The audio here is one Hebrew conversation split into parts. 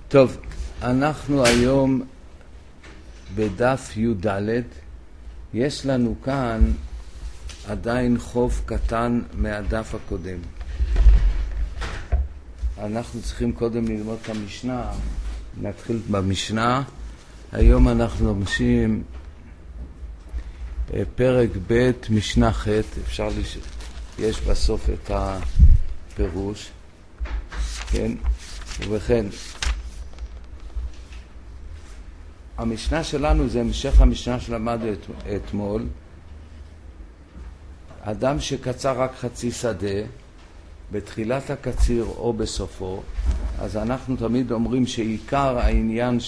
טוב, אנחנו היום בדף י"ד. יש לנו כאן עדיין חוב קטן מהדף הקודם. אנחנו צריכים קודם ללמוד את המשנה. נתחיל במשנה. היום אנחנו לומדים פרק ב' משנה ח'. יש בסוף את הפירוש. כן? ובכן, המשנה שלנו זה המשך המשנה שלמדנו אתמול. אדם שקצר רק חצי שדה, בתחילת הקציר או בסופו, אז אנחנו תמיד אומרים שעיקר העניין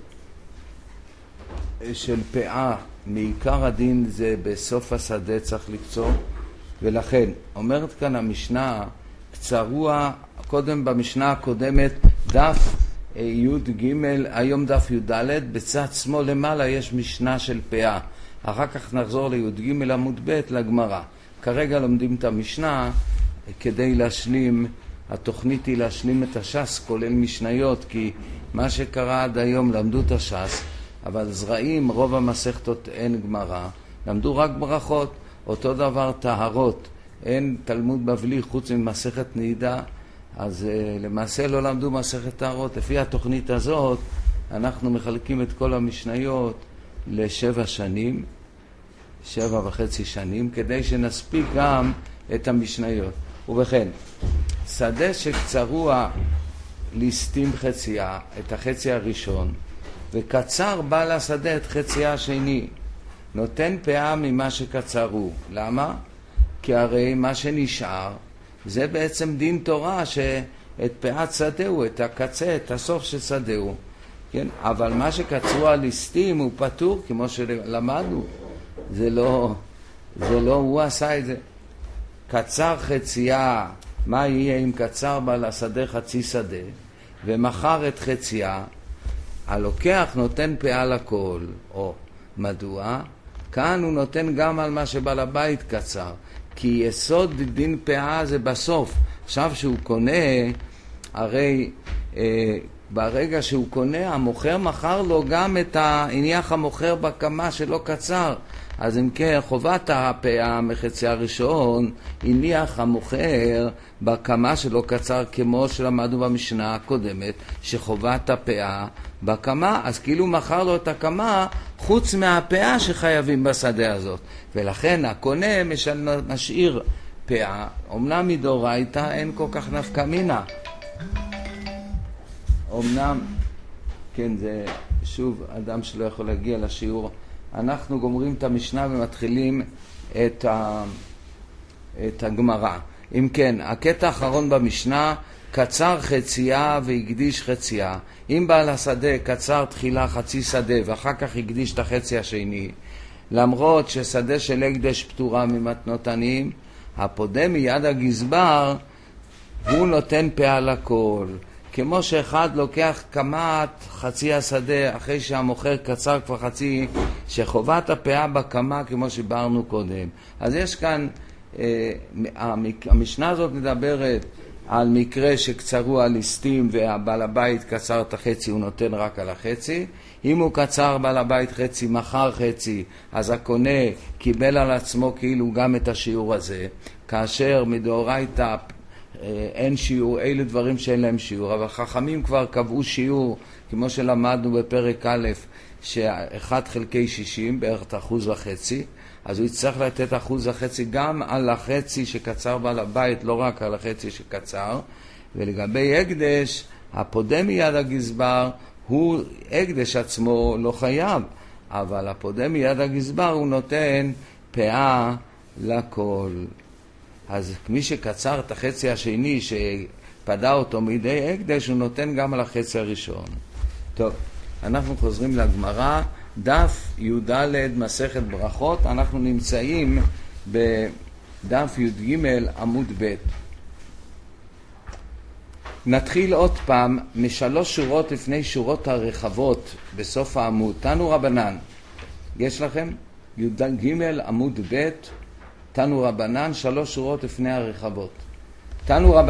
של פאה, מעיקר הדין זה בסוף השדה צריך לקצור, ולכן אומרת כאן המשנה, קצרוע, קודם במשנה הקודמת דף י' ג', היום דף י' ד', בצד שמאל למעלה יש משנה של פאה. אחר כך נחזור לי' ג' עמוד ב' לגמרא. כרגע לומדים את המשנה כדי להשלים, התוכנית היא להשלים את הש"ס כולל משניות, כי מה שקרה עד היום למדו את הש"ס, אבל זרעים רוב המסכתות אין גמרא, למדו רק ברכות. אותו דבר טהרות, אין תלמוד בבלי חוץ ממסכת נעידה, אז למעשה לא למדו מסכת טהרות. לפי התוכנית הזאת אנחנו מחלקים את כל המשניות ל7 שנים, 7.5 שנים, כדי שנספיק גם את המשניות. ובכן, שדה שקצרוע ליסטים חציה, את החצי הראשון, וקצר בעל השדה את חציה השני, נותן פאה ממה שקצרו. למה? כי הרי מה שנשאר זה בעצם דין תורה, שאת פאת שדהו, את הקצה, את הסוף של שדהו, כן? אבל מה שקצרו הליסטים הוא פטור, כמו שלמדנו. זה לא הוא עשה את זה. קצר חצייה, מה יהיה אם קצר בעל השדה חצי שדה ומחר את חצייה? הלוקח נותן פאה לכל. או מדוע? כאן הוא נותן גם על מה שבעל הבית קצר, כי יסוד דין פאה זה בסוף. עכשיו שהוא קונה, הרי ברגע שהוא קונה, המוכר מכר לו גם את הניח המוכר בקמה שלא קצר. אז אם כן, חובת הפאה מחצי הראשון, הניח המוכר בקמה שלא קצר, כמו שלמדנו במשנה הקודמת, שחובת הפאה בקמה, אז כאילו מכר לו את הקמה חוץ מהפאה שחייבים בשדה הזאת. ולכן הקונה משאיר פאה. אמנם מדאורייתא אין כל כך נפקא מינה. אמנם, כן, זה שוב אדם שלא יכול להגיע לשיעור. אנחנו גומרים את המשנה ומתחילים את הגמרא. אם כן, הקטע האחרון במשנה, קצר חצייה והקדיש חצייה. אם בעל השדה קצר תחילה חצי שדה ואחר כך הקדיש את החצי השני, למרות ששדה של הקדש פטורה ממתנות עניים, הפודה מיד הגזבר הוא נותן פאה לכל. כמו שאחד לוקח קמת חצי השדה אחרי שהמוכר קצר כבר חצי, שחובת הפאה בקמה כמו שברנו קודם. אז יש כאן, המשנה הזאת מדברת על מקרה שקצרו הליסטים והבעל הבית קצר את החצי, הוא נותן רק על החצי. אם הוא קצר בעל הבית חצי, מחר חצי, אז הקונה קיבל על עצמו כאילו גם את השיעור הזה, כאשר מדאורייתא אין שיעור, אלה דברים שאין להם שיעור, אבל חכמים כבר קבעו שיעור, כמו שלמדנו בפרק א', ש1 חלקי 60, בערך את 1.5%, אז הוא יצטרך לתת 1.5% גם על החצי שקצר בעל הבית, לא רק על החצי שקצר. ולגבי הקדש, הפודה מיד הגזבר, הוא הקדש עצמו לא חייב, אבל הפודה מיד הגזבר הוא נותן פאה לכל. אז מי שקצר את החצי השני שפדה אותו מידי הקדש, הוא נותן גם על החצי הראשון. טוב, אנחנו חוזרים לגמרא, דף י"ד מסכת ברכות. אנחנו נמצאים בדף י"ג עמוד ב'. נתחיל עוד פעם משלוש שורות לפני שורות הרחבות בסוף העמוד. תנו רבנן, יש לכם? י"ג עמוד ב', תנו רבנן, 3 שורות לפני הרחבות. תנו רבנן,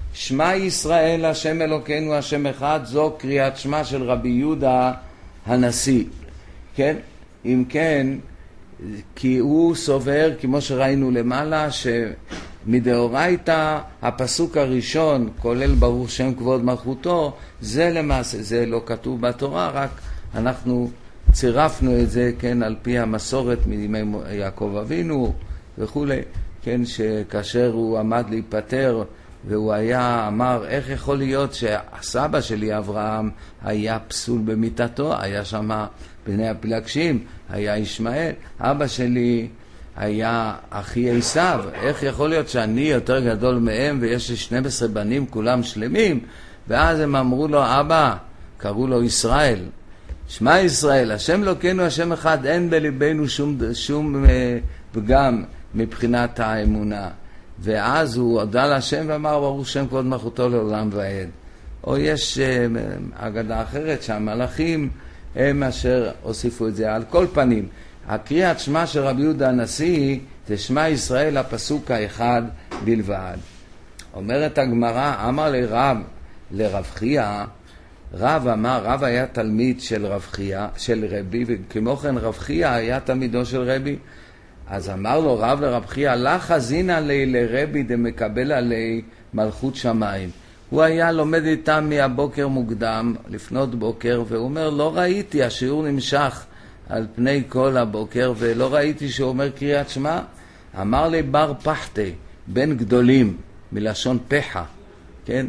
שמע ישראל השם אלוקינו השם אחד, זו קריאת שמע של רבי יהודה הנשיא. כן? אם כן, כי הוא סובר, כמו שראינו למעלה, שמדאורייתא הפסוק הראשון, כולל ברוך שם כבוד מלכותו, זה למעשה, זה לא כתוב בתורה, רק אנחנו צירפנו את זה, כן, על פי המסורת מימי יעקב אבינו וכו', כן, שכאשר הוא עמד להיפטר והוא היה, אמר, איך יכול להיות שהסבא שלי אברהם היה פסול במיטתו, היה שם בני הפלגשים, היה ישמעאל, אבא שלי היה אחי עשיו, איך יכול להיות שאני יותר גדול מהם ויש לי 12 בנים כולם שלמים? ואז הם אמרו לו, אבא, קראו לו ישראל, שמע ישראל, השם אלוקינו השם אחד, אין בליבנו שום פגם מבחינת האמונה. ואז הוא הודה להשם ואמר, ברוך שם כבוד מלכותו לעולם ועד. או יש אגדה אחרת שהמלאכים הם אשר הוסיפו את זה. על כל פנים, הקריאת שמע של רבי יהודה הנשיא זה שמע ישראל הפסוק האחד בלבד. אומרת הגמרא, אמר לרב חייא, רב היה תלמיד של רב חייא, של רבי, וכמו כן רב חייא היה תלמידו של רבי. אז אמר לו רב לרב חייא, לך זינא לי לרבי דמקבל עלי מלכות שמיים. הוא היה לומד איתם מהבוקר מוקדם, לפנות בוקר, והוא אומר, לא ראיתי, השיעור נמשך על פני כל הבוקר, ולא ראיתי שהוא אומר קריאת שמע. אמר לי בר פחתי, בן גדולים, מלשון פחה, כן?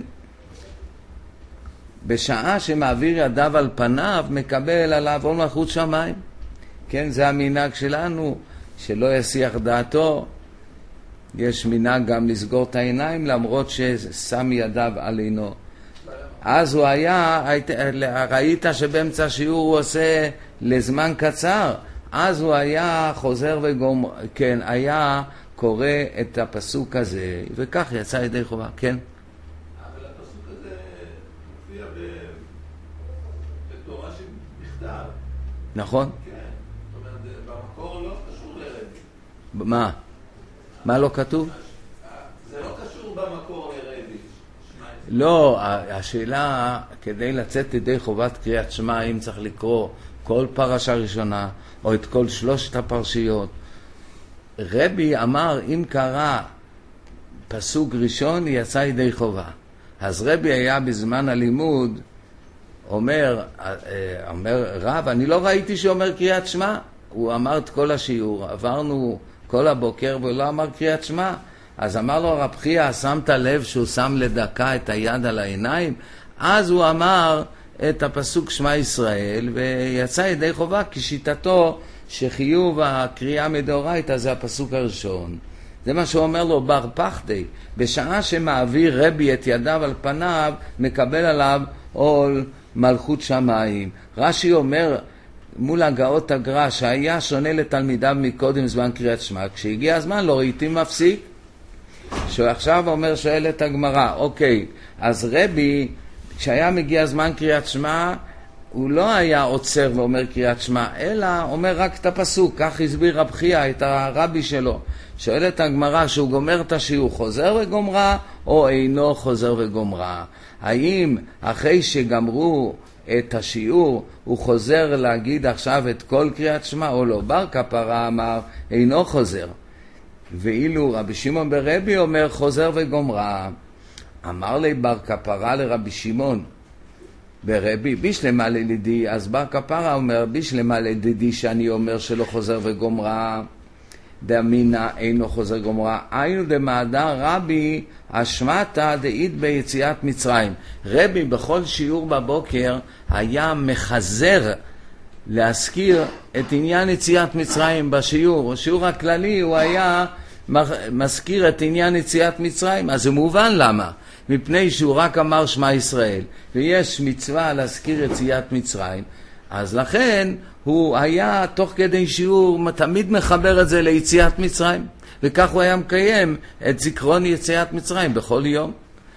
בשעה שמעביר ידיו על פניו, מקבל עליו עול מלכות שמיים. כן, זה המנהג שלנו, שלא יסיח דעתו. יש מנהג גם לסגור את העיניים, למרות ששם ידיו על עינו. אז הוא היה, ראית שבאמצע שיעור הוא עושה לזמן קצר, אז הוא היה חוזר כן, היה קורא את הפסוק הזה, וכך יצא ידי חובה, כן? אבל הפסוק הזה מופיע בתורה שבכתב. נכון? כן, זאת אומרת, במקור לא קשור לרבי. מה? מה לא כתוב? זה לא קשור במקור לרבי. לא, השאלה, כדי לצאת ידי חובת קריאת שמע, אם צריך לקרוא כל פרשה ראשונה, או את כל 3 הפרשיות. רבי אמר, אם קרא פסוק ראשון, יצא ידי חובה. אז רבי היה בזמן הלימוד, אומר רב, אני לא ראיתי שאומר קריאת שמע. הוא אמר את כל השיעור, עברנו כל הבוקר ולא אמר קריאת שמע. אז אמר לו רב חייא, שמת לב שהוא שם לדקה את היד על העיניים? אז הוא אמר את הפסוק שמע ישראל ויצא ידי חובה, כי שיטתו שחיוב הקריאה מדאורייתא זה הפסוק הראשון. זה מה שהוא אומר לו בר פחדי, בשעה שמעביר רבי את ידיו על פניו, מקבל עליו עול מלכות שמיים. רש"י אומר מול הגאות הגר"א שהיה שונה לתלמידיו מקודם זמן קריאת שמע, כשהגיע הזמן לא ראיתי מפסיק. שעכשיו אומר, שואלת הגמרא, אוקיי, אז רבי כשהיה מגיע זמן קריאת שמע הוא לא היה עוצר ואומר קריאת שמע, אלא אומר רק את הפסוק. כך הסביר רב חייא את הרבי שלו. שואלת הגמרא, שהוא גומר את השיעור חוזר וגומרה או אינו חוזר וגומרה? האם אחרי שגמרו את השיעור הוא חוזר להגיד עכשיו את כל קריאת שמע או לא? בר כפרה אמר אינו חוזר, ואילו רבי שמעון ברבי אומר חוזר וגומרה. אמר לי בר כפרה לרבי שמעון ברבי, בישלמה ללידי. אז בר כפרה אומר, בישלמה ללידי שאני אומר שלא חוזר וגומרה, דאמינה אינו חוזר גומרה, היינו דמעדה רבי השמטה דאית ביציאת מצרים. רבי בכל שיעור בבוקר היה מחזר להזכיר את עניין יציאת מצרים בשיעור. השיעור הכללי הוא היה מזכיר את עניין יציאת מצרים. אז זה מובן למה, מפני שהוא רק אמר שמע ישראל ויש מצווה להזכיר יציאת מצרים, אז לכן הוא היה תוך כדי שיעור תמיד מחבר את זה ליציאת מצרים, וכך הוא היה מקיים את זיכרון יציאת מצרים בכל יום.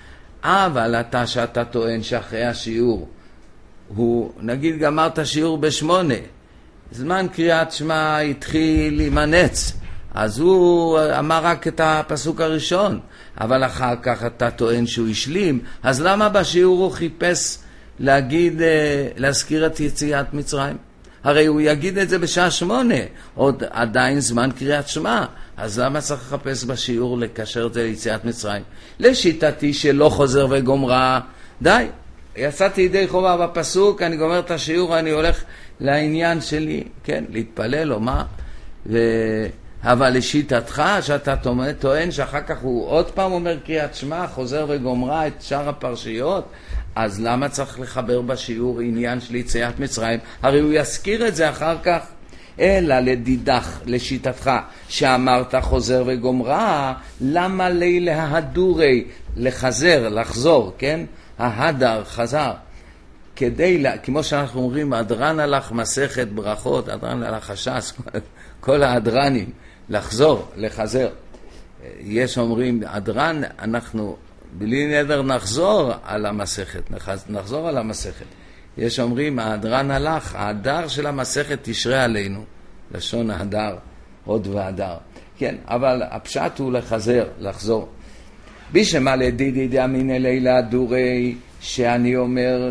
אבל שאתה טוען שאחרי השיעור הוא נגיד גמר את השיעור ב8, זמן קריאת שמע התחיל להימנץ, אז הוא אמר רק את הפסוק הראשון, אבל אחר כך אתה טוען שהוא השלים, אז למה בשיעור הוא חיפש להזכיר את יציאת מצרים? הרי הוא יגיד את זה בשעה 8, עוד עדיין זמן קריאת שמע, אז למה צריך לחפש בשיעור לקשר את זה ליציאת מצרים? לשיטתי שלא חוזר וגומרה, די, יצאתי ידי חובה בפסוק, אני גומר את השיעור, אני הולך לעניין שלי, כן, להתפלל או מה, אבל לשיטתך שאתה טוען שאחר כך הוא עוד פעם אומר קריאת שמע, חוזר וגומרה את שאר הפרשיות, אז למה צריך לחבר בשיעור עניין של יציאת מצרים? הרי הוא יזכיר את זה אחר כך. אלא לדידך, לשיטתך, שאמרת חוזר וגומרה, למה לילה הדורי, לחזר, לחזור, כן? ההדר, חזר. כמו שאנחנו אומרים, הדרן הלך מסכת ברכות, הדרן הלך השס, כל ההדרנים, לחזור, לחזר. יש אומרים, הדרן, אנחנו בלי נדר נחזור על המסכת, נחזור על המסכת. יש אומרים, ההדרן הלך, ההדר של המסכת תשרה עלינו, לשון ההדר, עוד והדר. כן, אבל הפשט הוא לחזר, לחזור. בישמה לדידי דאמין לילה דורי, שאני אומר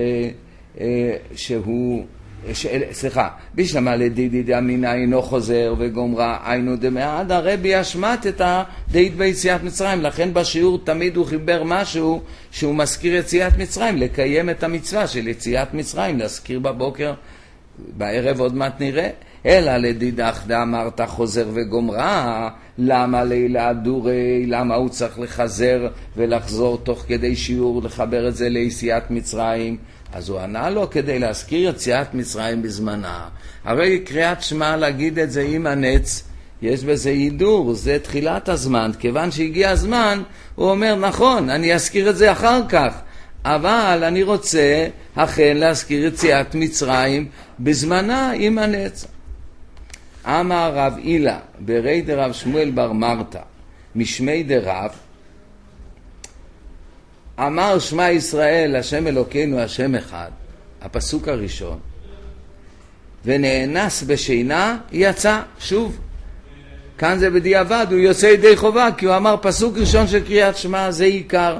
בישמה לדידי דאמין אינו חוזר וגומרה, היינו דמעד הרבי השמט את הדית ביציאת מצרים, לכן בשיעור תמיד הוא חיבר משהו שהוא מזכיר יציאת מצרים, לקיים את המצווה של יציאת מצרים, להזכיר בבוקר, בערב עוד מעט נראה. אלא לדידך דאמרת חוזר וגומרה, למה לילה דורי, למה הוא צריך לחזר ולחזור תוך כדי שיעור, לחבר את זה ליציאת מצרים? אז הוא ענה לו כדי להזכיר יציאת מצרים בזמנה. הרי קריאת שמע להגיד את זה עם הנץ, יש בזה הידור, זה תחילת הזמן, כיוון שהגיע הזמן, הוא אומר נכון, אני אזכיר את זה אחר כך, אבל אני רוצה אכן להזכיר יציאת מצרים בזמנה עם הנץ. אמר רב אילה ברי דרב שמואל בר מרתא משמי דרב, אמר שמע ישראל השם אלוקינו השם אחד, הפסוק הראשון, ונאנס בשינה יצא שוב. כאן זה בדיעבד, הוא יוצא ידי חובה, כי הוא אמר פסוק ראשון של קריאת שמע, זה עיקר.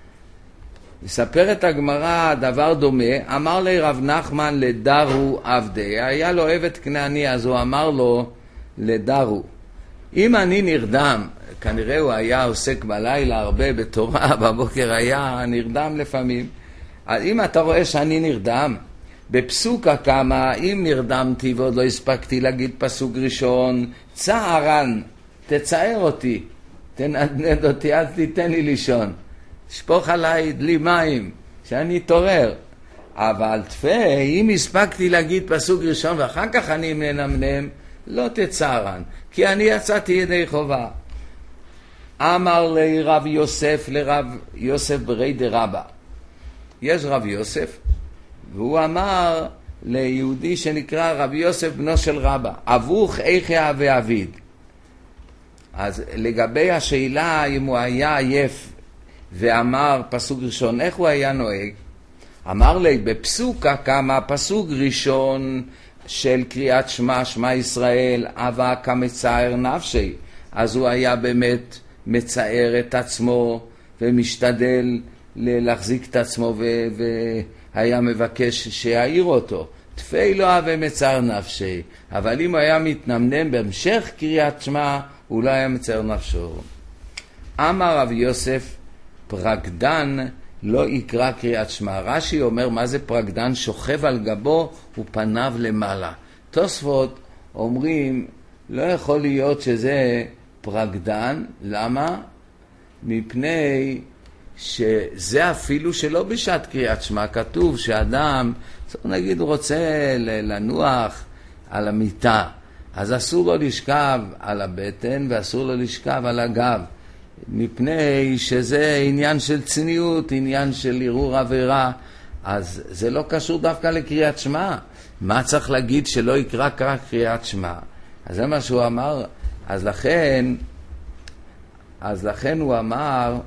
מספרת הגמרא דבר דומה, אמר לי רב נחמן לדרו עבדי, היה לו עבד כנעני, אז הוא אמר לו לדרו, אם אני נרדם, כנראה הוא היה עוסק בלילה הרבה בתורה, בבוקר היה נרדם לפעמים, אז אם אתה רואה שאני נרדם, בפסוקה כמה, אם נרדמתי ועוד לא הספקתי להגיד פסוק ראשון, צערן, תצער אותי, תנדנד אותי, אז תיתן לי לישון, שפוך עליי דלי מים, שאני תורר. אבל תפי, אם הספקתי להגיד פסוק ראשון ואחר כך אני מנמנם, לא תצערן, כי אני יצאתי ידי חובה. אמר לי רב יוסף לרב יוסף ברי דרבא, יש רב יוסף, והוא אמר ליהודי שנקרא רב יוסף בנו של רבא, אבוך איכה ואביד. אז לגבי השאלה אם הוא היה עייף ואמר פסוק ראשון, איך הוא היה נוהג? אמר לי, בפסוקה כמה פסוק ראשון של קריאת שמע, שמע ישראל, אבק המצער נפשי. אז הוא היה באמת מצער את עצמו ומשתדל להחזיק את עצמו והיה מבקש שיעיר אותו. תפי לא אהבה מצער נפשי. אבל אם הוא היה מתנמנם בהמשך קריאת שמע, הוא לא היה מצער נפשו. אמר רב יוסף, פרקדן לא יקרא קריאת שמע. רש"י אומר מה זה פרקדן? שוכב על גבו ופניו למעלה. תוספות אומרים לא יכול להיות שזה פרקדן. למה? מפני שזה אפילו שלא בשעת קריאת שמע. כתוב שאדם נגיד רוצה לנוח על המיטה, אז אסור לו לשכב על הבטן ואסור לו לשכב על הגב, מפני שזה עניין של צניעות, עניין של ערעור עבירה. אז זה לא קשור דווקא לקריאת שמע. מה צריך להגיד שלא יקרא קריאת שמע? אז זה מה שהוא אמר. אז לכן הוא אמר,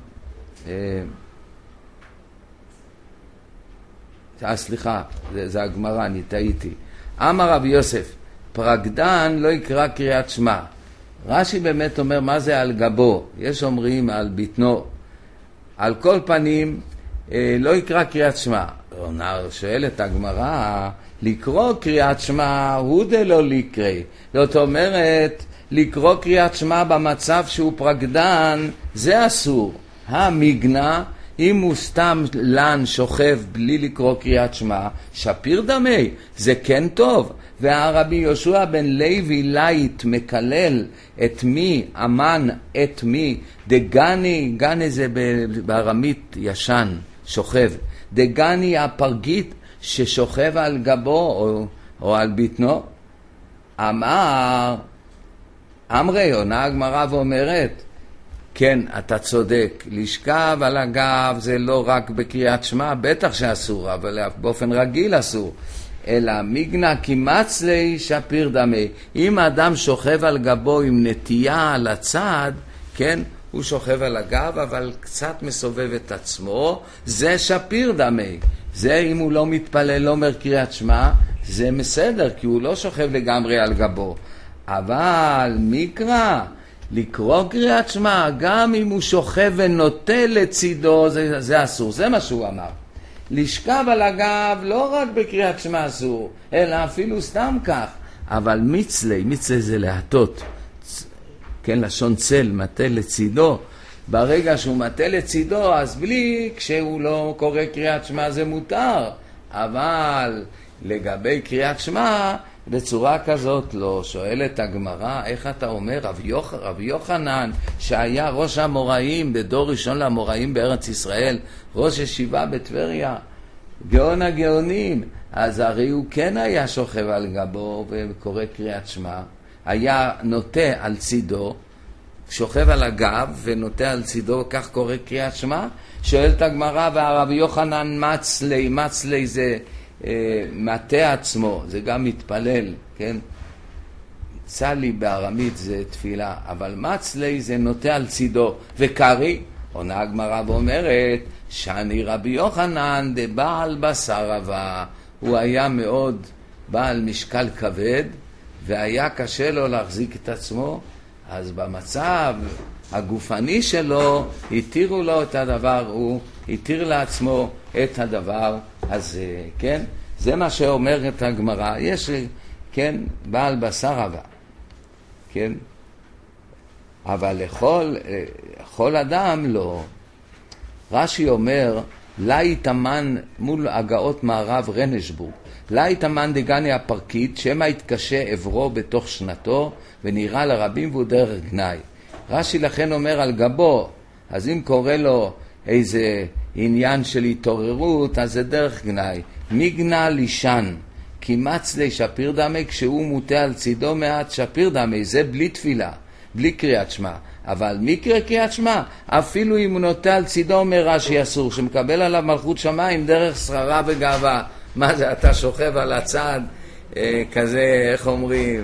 סליחה, זה הגמרא, אני טעיתי. אמר רב יוסף, פרקדן לא יקרא קריאת שמע. רש"י באמת אומר מה זה על גבו, יש אומרים על בטנו. על כל פנים לא יקרא קריאת שמע. שואלת הגמרא, לקרוא קריאת שמע הוא דלא לקרי. זאת אומרת, לקרוא קריאת שמע במצב שהוא פרקדן זה אסור. המגנה, אם הוא סתם לן שוכב בלי לקרוא קריאת שמע, שפיר דמי, זה כן טוב. והרבי יהושע בן לוי לייט מקלל את מי, אמן את מי, דגני, גני זה בארמית ישן, שוכב, דגני הפרגית ששוכב על גבו או על בטנו. אמרי, עונה הגמרא ואומרת, כן, אתה צודק, לשכב על הגב זה לא רק בקריאת שמע, בטח שאסור, אבל באופן רגיל אסור. אלא מגנה קימץ לי שפיר דמי. אם האדם שוכב על גבו עם נטייה על הצד, כן, הוא שוכב על הגב, אבל קצת מסובב את עצמו, זה שפיר דמי. זה אם הוא לא מתפלל, לא אומר קריאת שמע, זה בסדר, כי הוא לא שוכב לגמרי על גבו. אבל מקרא, לקרוא קריאת שמע, גם אם הוא שוכב ונוטה לצידו, זה אסור. זה מה שהוא אמר. לשכב על הגב לא רק בקריאת שמע אסור, אלא אפילו סתם כך. אבל מצלי זה להטות, כן, לשון צל, מטה לצידו. ברגע שהוא מטה לצידו, אז בלי, כשהוא לא קורא קריאת שמע זה מותר. אבל לגבי קריאת שמע, בצורה כזאת לא. שואלת הגמרא, איך אתה אומר? רב יוחנן, שהיה ראש המוראים, בדור ראשון למוראים בארץ ישראל, ראש ישיבה בטבריה, גאון הגאונים, אז הרי הוא כן היה שוכב על גבו וקורא קריאת שמע, היה נוטה על צידו, שוכב על הגב ונוטה על צידו, כך קורא קריאת שמע. שואלת הגמרא, והרב יוחנן מצלי זה מטה עצמו, זה גם מתפלל, כן? צלי בארמית זה תפילה, אבל מצלי זה נוטה על צידו. וקרי, עונה הגמרא ואומרת, שאני רבי יוחנן דבעל בשר רבה, הוא היה מאוד בעל משקל כבד, והיה קשה לו להחזיק את עצמו, אז במצב הגופני שלו, התירו לו את הדבר, הוא התיר לעצמו את הדבר הזה, כן? זה מה שאומרת הגמרא, יש, כן, בעל בשר רבה, כן? אבל לכל אדם לא. רש"י אומר, לה יתאמן מול הגאות מערב רנשבורג, לה יתאמן דגני הפרקית, שמה יתקשה עברו בתוך שנתו, ונראה לרבים והוא דרך גנאי. רש"י לכן אומר על גבו, אז אם קורא לו איזה עניין של התעוררות, אז זה דרך גנאי. מגנה לישן, קימץ לי שפיר דמי, כשהוא מוטה על צידו מעט שפיר דמי, זה בלי תפילה, בלי קריאת שמע. אבל מי קרא קריאת שמע? אפילו אם הוא נוטה על צידו, אומר רש"י אסור, שמקבל עליו מלכות שמיים דרך שררה וגאווה. מה זה, אתה שוכב על הצד, כזה, איך אומרים,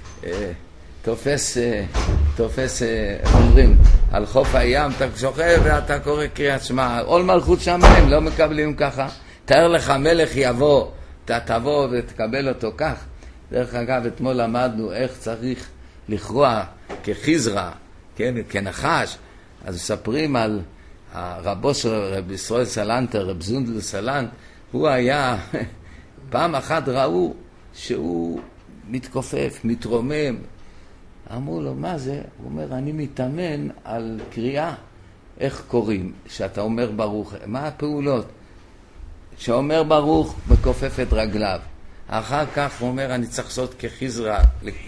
תופס, אומרים, על חוף הים, אתה שוכב ואתה קורא קריאת שמע, עול מלכות שמיים, לא מקבלים ככה. תאר לך מלך יבוא, אתה תבוא ותקבל אותו כך. דרך אגב, אתמול למדנו איך צריך לכרוע כחיזרה, כן, כנחש. אז מספרים על הרבו של רב ישראל סלנטר, רב זונדל סלנט, הוא היה, פעם אחת ראו שהוא מתכופף, מתרומם. אמרו לו, מה זה? הוא אומר, אני מתאמן על קריאה. איך קוראים? שאתה אומר ברוך. מה הפעולות? שאומר ברוך, מכופף את רגליו. אחר כך הוא אומר, אני צריך לעשות כחיזרה,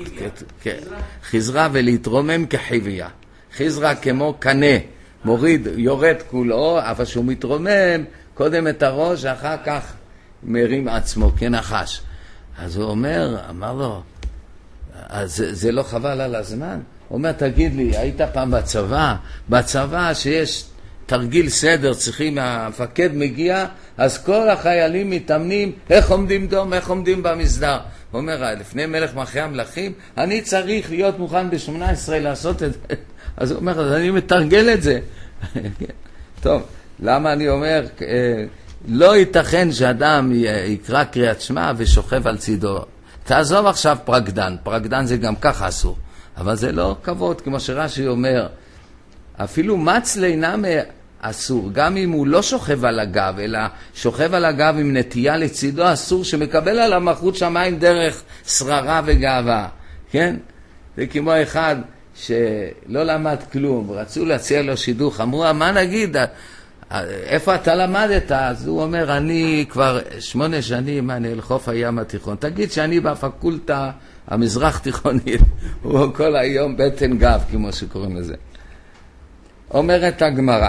חיזרה ולהתרומם כחיביה. חיזרה כמו קנה, מוריד, יורד כולו, אבל שהוא מתרומם, קודם את הראש, אחר כך מרים עצמו כנחש. אז הוא אמר לו, אז זה לא חבל על הזמן? הוא אומר, תגיד לי, היית פעם בצבא שיש תרגיל סדר, צריכים, המפקד מגיע, אז כל החיילים מתאמנים, איך עומדים דום, איך עומדים במסדר. הוא אומר, לפני מלך מלכי המלכים, אני צריך להיות מוכן ב-18 לעשות את זה. אז הוא אומר, אז אני מתרגל את זה. טוב, למה אני אומר, לא ייתכן שאדם יקרא קריאת שמע ושוכב על צידו. תעזוב עכשיו פרקדן, פרקדן זה גם ככה אסור. אבל זה לא כבוד, כמו שרש"י אומר, אפילו מצלה אינם אסור, גם אם הוא לא שוכב על הגב, אלא שוכב על הגב עם נטייה לצידו, אסור שמקבל על המלכות שמיים דרך שררה וגאווה, כן? זה כמו אחד שלא למד כלום, רצו להציע לו שידוך, אמרו, מה נגיד, איפה אתה למדת? אז הוא אומר, אני כבר 8 שנים, אני אל חוף הים התיכון, תגיד שאני בפקולטה המזרח תיכונית, הוא כל היום בטן גב, כמו שקוראים לזה. אומרת הגמרא,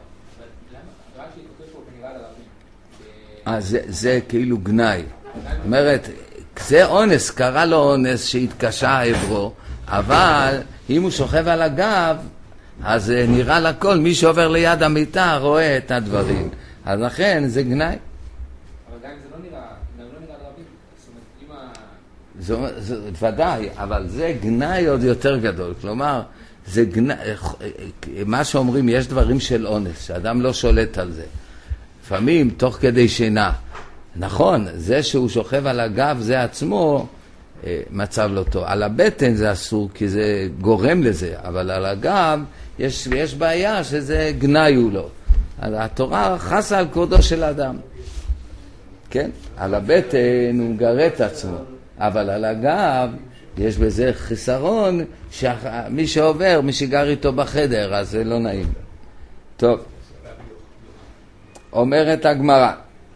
זה כאילו גנאי, אומרת, זה אונס, קרא לו אונס שהתקשה העברו, אבל אם הוא שוכב על הגב, אז נראה לכל, מי שעובר ליד המיטה רואה את הדברים, אז לכן זה גנאי. אבל גם אם זה לא נראה לרבים, זאת אומרת, ודאי, אבל זה גנאי עוד יותר גדול, כלומר, זה גנאי, מה שאומרים, יש דברים של אונס, שאדם לא שולט על זה. לפעמים, תוך כדי שינה. נכון, זה שהוא שוכב על הגב, זה עצמו מצב לא טוב. על הבטן זה אסור, כי זה גורם לזה, אבל על הגב יש בעיה שזה גנאי הוא לא. התורה חסה על כבודו של אדם. כן? על הבטן הוא מגרה את עצמו, אבל על הגב יש בזה חיסרון, שמי שעובר, מי שגר איתו בחדר, אז זה לא נעים. טוב. אומרת הגמרא,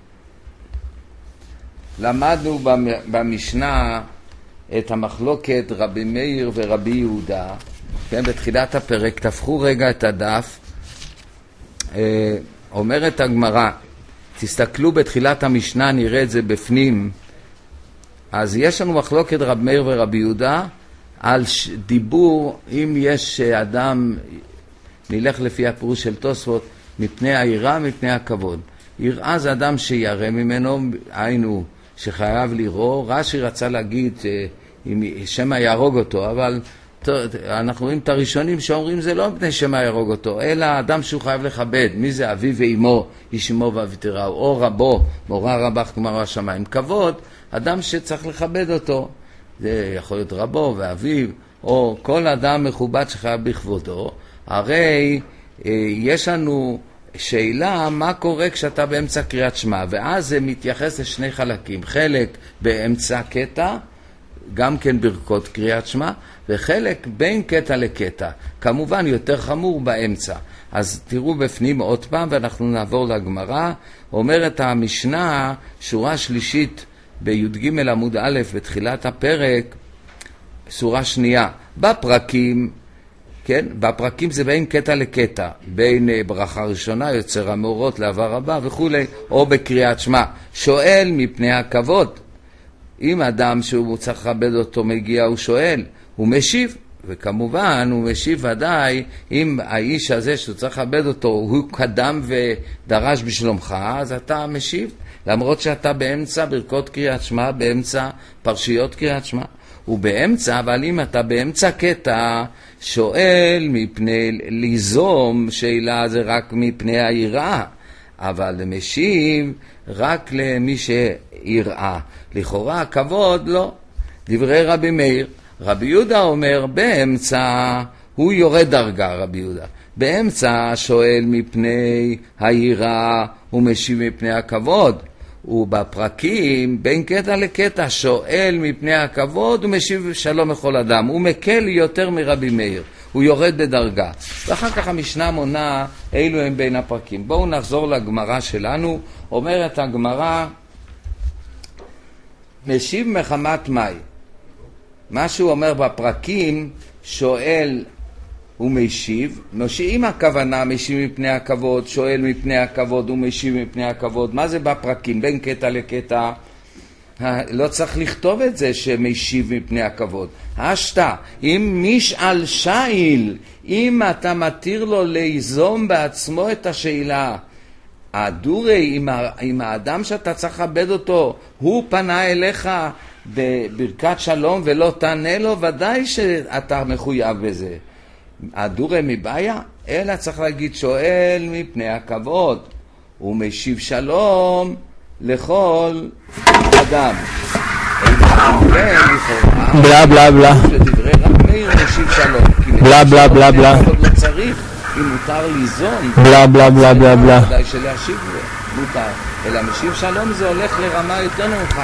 למדנו במשנה את המחלוקת רבי מאיר ורבי יהודה, כן, בתחילת הפרק, תפחו רגע את הדף, אומרת הגמרא, תסתכלו בתחילת המשנה, נראה את זה בפנים, אז יש לנו מחלוקת רבי מאיר ורבי יהודה, על דיבור, אם יש אדם, נלך לפי הפירוש של תוספות, מפני היראה, מפני הכבוד. יראה זה אדם שירא ממנו, היינו שחייב לראות, רש"י רצה להגיד שמא יהרוג אותו, אבל אנחנו רואים את הראשונים שאומרים זה לא מפני שמא יהרוג אותו, אלא אדם שהוא חייב לכבד. מי זה? אביו ואימו, איש אמו ואביתראו, או רבו, מורה רבך גמרא השמיים. כבוד, אדם שצריך לכבד אותו. זה יכול להיות רבו ואביו, או כל אדם מכובד שחייב בכבודו. הרי יש לנו שאלה מה קורה כשאתה באמצע קריאת שמע, ואז זה מתייחס לשני חלקים, חלק באמצע קטע, גם כן ברכות קריאת שמע, וחלק בין קטע לקטע, כמובן יותר חמור באמצע. אז תראו בפנים עוד פעם ואנחנו נעבור לגמרא. אומרת המשנה, שורה שלישית בי"ג עמוד א' בתחילת הפרק, שורה שנייה, בפרקים, כן? בפרקים זה בין קטע לקטע, בין ברכה ראשונה, יוצר המאורות, לעבר הבא וכו', או בקריאת שמע. שואל מפני הכבוד. אם אדם שהוא צריך לכבד אותו מגיע, הוא שואל, הוא משיב. וכמובן הוא משיב ודאי, אם האיש הזה שהוא צריך לכבד אותו, הוא קדם ודרש בשלומך, אז אתה משיב. למרות שאתה באמצע ברכות קריאת שמע, באמצע פרשיות קריאת שמע. ובאמצע, אבל אם אתה באמצע קטע, שואל מפני ליזום, שאלה זה רק מפני היראה, אבל משיב רק למי שיראה. לכאורה הכבוד לא. דברי רבי מאיר, רבי יהודה אומר באמצע, הוא יורד דרגה רבי יהודה, באמצע שואל מפני היראה ומשיב מפני הכבוד, ובפרקים בין קטע לקטע שואל מפני הכבוד ומשיב שלום לכל אדם. הוא מקל יותר מרבי מאיר, הוא יורד בדרגה. ואחר כך המשנה מונה אילו הם בין הפרקים. בואו נחזור לגמרא שלנו. אומרת הגמרא, משיב מחמת מאי. מה שהוא אומר בפרקים, שואל ומשיב, אם הכוונה משיב מפני הכבוד, שואל מפני הכבוד ומשיב מפני הכבוד, מה זה בפרקים? בין קטע לקטע, לא צריך לכתוב את זה שמשיב מפני הכבוד. השתה, אם משאל שאיל, אם אתה מתיר לו ליזום בעצמו את השאלה, הדורי, אם האדם שאתה צריך לכבד אותו, הוא פנה אליך בברכת שלום ולא תענה לו, ודאי שאתה מחויב בזה. הדורי מבעיה, אלא צריך להגיד שואל מפני הכבוד, הוא משיב שלום לכל אדם. כן, לכאורה. בלה בלה בלה. לדברי רב מאיר משיב שלום. בלה בלה בלה בלה. אבל לא צריך, אם מותר ליזום. בלה בלה בלה בלה בלה. ודאי שלהשיב מותר. אלא משיב שלום זה הולך לרמה יותר נמוכה.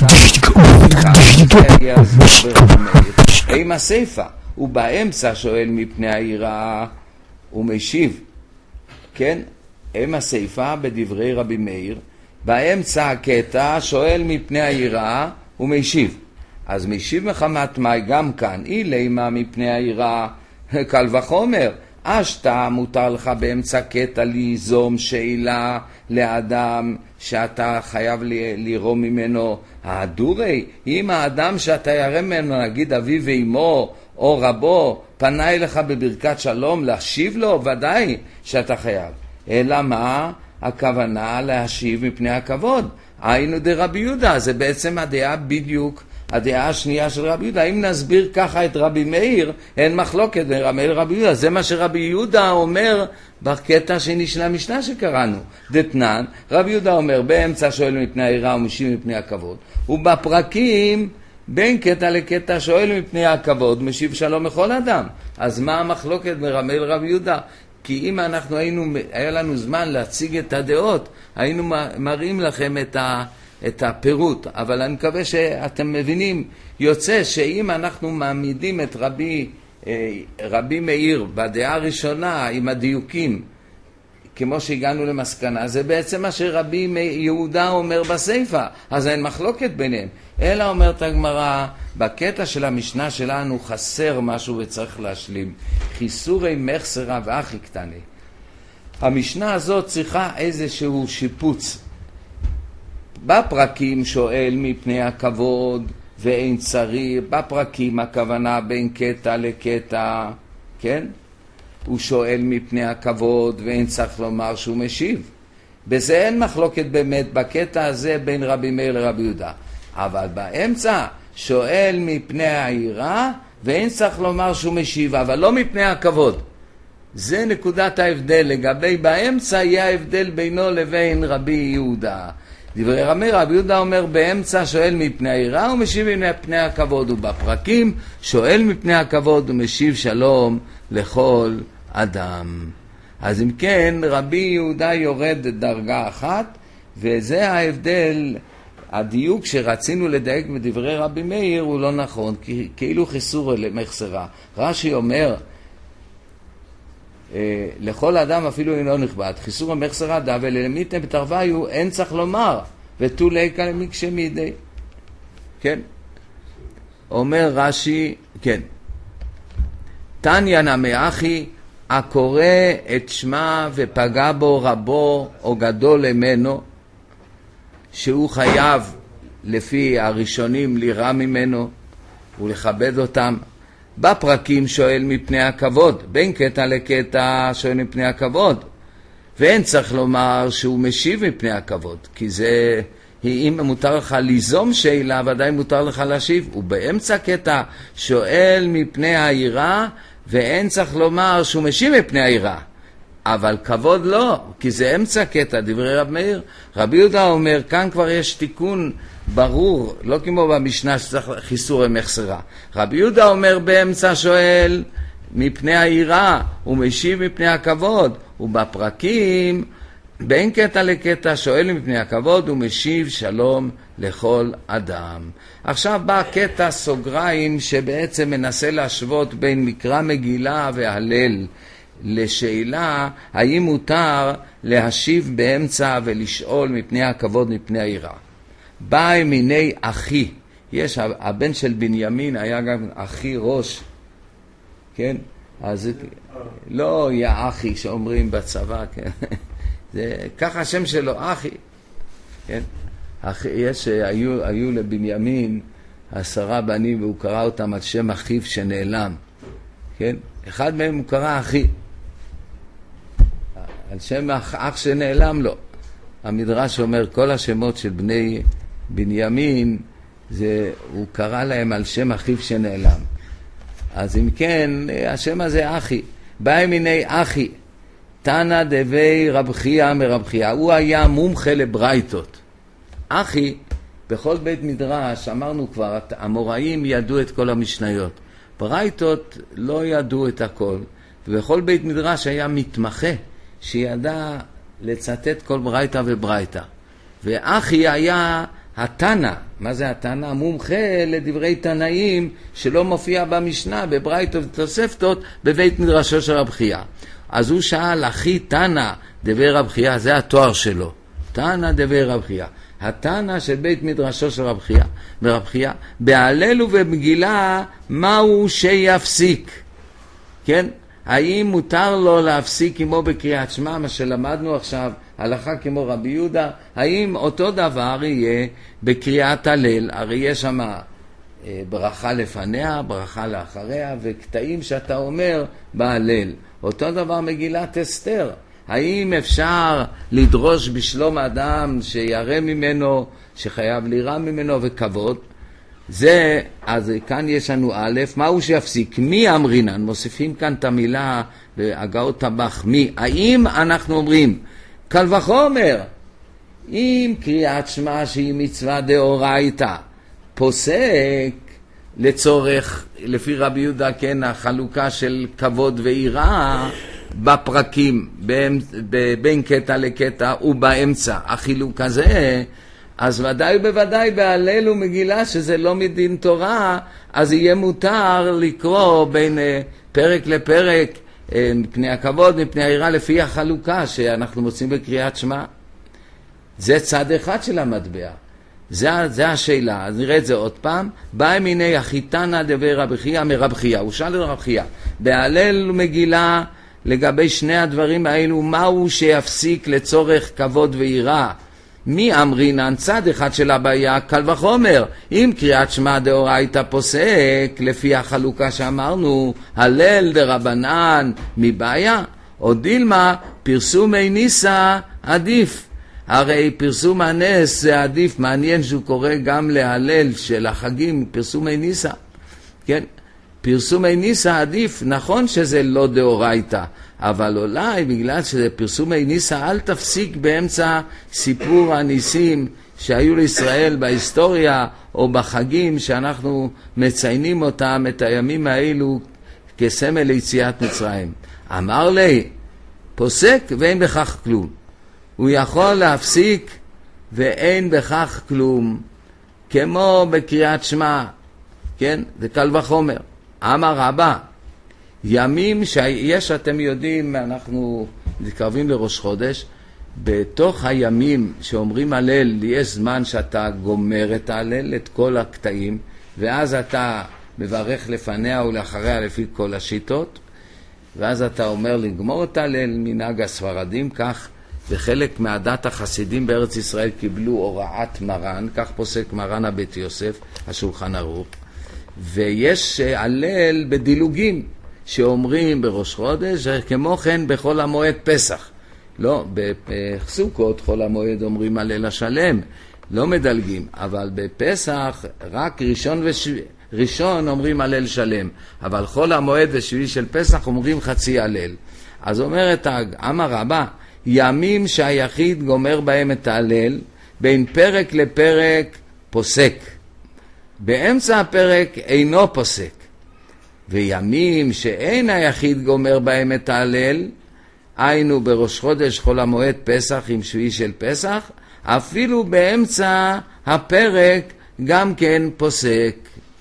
עם הסיפה, הוא באמצע שואל מפני היראה ומשיב. כן? עם הסיפה בדברי רבי מאיר, באמצע הקטע שואל מפני היראה ומשיב. אז משיב מחמת מאי גם כאן, אילימה מפני היראה, קל וחומר. אשתה מותר לך באמצע קטע ליזום שאלה לאדם שאתה חייב לירום ממנו. הדורי, אם האדם שאתה ירם ממנו, נגיד אביו ואמו או רבו, פנה אליך בברכת שלום, להשיב לו, ודאי שאתה חייב. אלא מה? הכוונה להשיב מפני הכבוד. היינו דרבי יהודה, זה בעצם הדעה בדיוק, הדעה השנייה של רבי יהודה. אם נסביר ככה את רבי מאיר, אין מחלוקת בין רבי מאיר לרבי יהודה. זה מה שרבי יהודה אומר בקטע שני של המשנה שקראנו. דתנן, רבי יהודה אומר, באמצע שואל מפני היראה ומשיב מפני הכבוד. ובפרקים, בין קטע לקטע שואל מפני הכבוד, משיב שלום לכל אדם. אז מה המחלוקת בין רבי מאיר לרבי יהודה? כי אם אנחנו היה לנו זמן להציג את הדעות, היינו מראים לכם את הפירוט. אבל אני מקווה שאתם מבינים, יוצא שאם אנחנו מעמידים את רבי מאיר בדעה הראשונה עם הדיוקים, כמו שהגענו למסקנה, זה בעצם מה שרבי יהודה אומר בסייפה, אז אין מחלוקת ביניהם. אלא אומרת הגמרא, בקטע של המשנה שלנו חסר משהו וצריך להשלים. חיסורי מחסרה ואחי קטני. המשנה הזאת צריכה איזשהו שיפוץ. בפרקים שואל מפני הכבוד ואין צריך, בפרקים הכוונה בין קטע לקטע, כן? הוא שואל מפני הכבוד ואין צריך לומר שהוא משיב. בזה אין מחלוקת באמת בקטע הזה בין רבי מאיר לרבי יהודה. אבל באמצע שואל מפני היראה ואין צריך לומר שהוא משיב, אבל לא מפני הכבוד. זה נקודת ההבדל. לגבי באמצע יהיה ההבדל בינו לבין רבי יהודה. דברי רבי יהודה אומר באמצע שואל מפני היראה ומשיב מפני הכבוד, ובפרקים שואל מפני הכבוד ומשיב שלום לכל אדם. אז אם כן רבי יהודה יורד דרגה אחת, וזה ההבדל. הדיוק שרצינו לדייק בדברי רבי מאיר הוא לא נכון, כאילו חיסור למחסרה. רש"י אומר לכל אדם אפילו אינו נכבד, חיסור המחסרה דה ולמיתנה בתרוויו אין צריך לומר ותו ליקה למקשה מידי. כן, אומר רש"י, כן, תניא נמי אחי הקורא את שמה ופגע בו רבו או גדול ממנו, שהוא חייב לפי הראשונים לירא ממנו ולכבד אותם. בפרקים שואל מפני הכבוד, בין קטע לקטע שואל מפני הכבוד, ואין צריך לומר שהוא משיב מפני הכבוד, כי זה, אם מותר לך ליזום שאלה, ודאי מותר לך להשיב. ובאמצע קטע שואל מפני היראה, ואין צריך לומר שהוא משיב מפני היראה, אבל כבוד לא, כי זה אמצע קטע. דברי רב מאיר, רבי יהודה אומר, כאן כבר יש תיקון ברור, לא כמו במשנה שצריך חיסור המחסרה. רבי יהודה אומר באמצע שואל מפני היראה ומשיב מפני הכבוד, ובפרקים בין קטע לקטע שואל מפני הכבוד ומשיב שלום לכל אדם. עכשיו בא קטע סוגריים שבעצם מנסה להשוות בין מקרא מגילה והלל לשאלה האם מותר להשיב באמצע ולשאול מפני הכבוד מפני היראה. בא מיני אחי, יש הבן של בנימין היה גם אחי ראש, כן? אז לא יא אחי שאומרים בצבא, כן? זה ככה השם שלו אחי, כן? יש היו לבנימין 10 בנים והוא קרא אותם על שם אחיו שנעלם, כן? אחד מהם הוא קרא אחי, על שם אח שנעלם לו. המדרש אומר כל השמות של בני בנימין הוא קרא להם על שם אחיו שנעלם. אז אם כן השם הזה אחי. בא מיני אחי תנא דבי רב חייא מרב חייא, הוא היה מומחה לברייתות. אחי בכל בית מדרש, אמרנו כבר, המוראים ידעו את כל המשניות. ברייתות לא ידעו את הכל, ובכל בית מדרש היה מתמחה שידע לצטט כל ברייתא וברייתא. ואחי היה התנא. מה זה התנא? המומחה לדברי תנאים שלא מופיע במשנה, בברייתות ותוספתות, בבית מדרשו של רב חייא. אז הוא שאל, אחי תנא דבי רב חייא, זה התואר שלו. תנא דבי רב חייא. התנא של בית מדרשו של רב חייא, ורב חייא, בהלל ובמגילה, מהו שיפסיק? כן? האם מותר לו להפסיק כמו בקריאת שמע, מה שלמדנו עכשיו, הלכה כמו רבי יהודה, האם אותו דבר יהיה בקריאת הלל? הרי יש שם ברכה לפניה, ברכה לאחריה, וקטעים שאתה אומר בהלל. אותו דבר מגילת אסתר. האם אפשר לדרוש בשלום אדם שירא ממנו, שחייב לירא ממנו וכבוד? זה, אז כאן יש לנו א', מהו שיפסיק? מי אמרינן? מוסיפים כאן את המילה בהגאות טבח, מי? האם אנחנו אומרים, קל וחומר, אם קריאת שמע שהיא מצווה דאורייתא, פוסק לצורך, לפי רבי יהודה, כן, החלוקה של כבוד ויראה, בפרקים, בין קטע לקטע ובאמצע, החילוק הזה, אז ודאי ובוודאי בהלל ומגילה שזה לא מדין תורה, אז יהיה מותר לקרוא בין פרק לפרק, מפני הכבוד, מפני היראה, לפי החלוקה שאנחנו מוצאים בקריאת שמע. זה צד אחד של המטבע. זה השאלה. אז נראה את זה עוד פעם. בא מיני אחיתנא דבי רב חייא מרב חייא. הוא שאל את רב חייא. בהלל ומגילה, לגבי שני הדברים האלו, מהו שיפסיק לצורך כבוד ויראה? מי אמרינן? צד אחד של הבעיה, קל וחומר. אם קריאת שמע דאורייתא פוסק, לפי החלוקה שאמרנו, הלל דרבנן, מבעיה? או דילמה, פרסומי ניסה עדיף. הרי פרסום הנס זה עדיף, מעניין שהוא קורא גם להלל של החגים, פרסומי ניסה. כן? פרסומי ניסה עדיף, נכון שזה לא דאורייתא, אבל אולי בגלל שזה פרסומי ניסה, אל תפסיק באמצע סיפור הניסים שהיו לישראל בהיסטוריה או בחגים שאנחנו מציינים אותם, את הימים האלו כסמל ליציאת מצרים. אמר לי, פוסק ואין בכך כלום. הוא יכול להפסיק ואין בכך כלום, כמו בקריאת שמע, כן? זה קל וחומר. אמר רבא, ימים שיש, אתם יודעים, אנחנו מתקרבים לראש חודש, בתוך הימים שאומרים הלל, יש זמן שאתה גומר את ההלל, את כל הקטעים, ואז אתה מברך לפניה ולאחריה לפי כל השיטות, ואז אתה אומר לגמור את ההלל, מנהג הספרדים, כך, וחלק מהדת החסידים בארץ ישראל קיבלו הוראת מרן, כך פוסק מרן הבית יוסף, השולחן ערוך, ויש הלל בדילוגים שאומרים בראש חודש, כמו כן בכל המועד פסח. לא, בסוכות חול המועד אומרים הלל השלם, לא מדלגים, אבל בפסח רק ראשון אומרים הלל שלם, אבל חול המועד ושביעי של פסח אומרים חצי הלל. אז אומרת אמר רבא, ימים שהיחיד גומר בהם את ההלל, בין פרק לפרק פוסק. באמצע הפרק אינו פוסק. וימים שאין היחיד גומר בהם את ההלל, היינו בראש חודש חול המועד פסח עם שביעי של פסח, אפילו באמצע הפרק גם כן פוסק.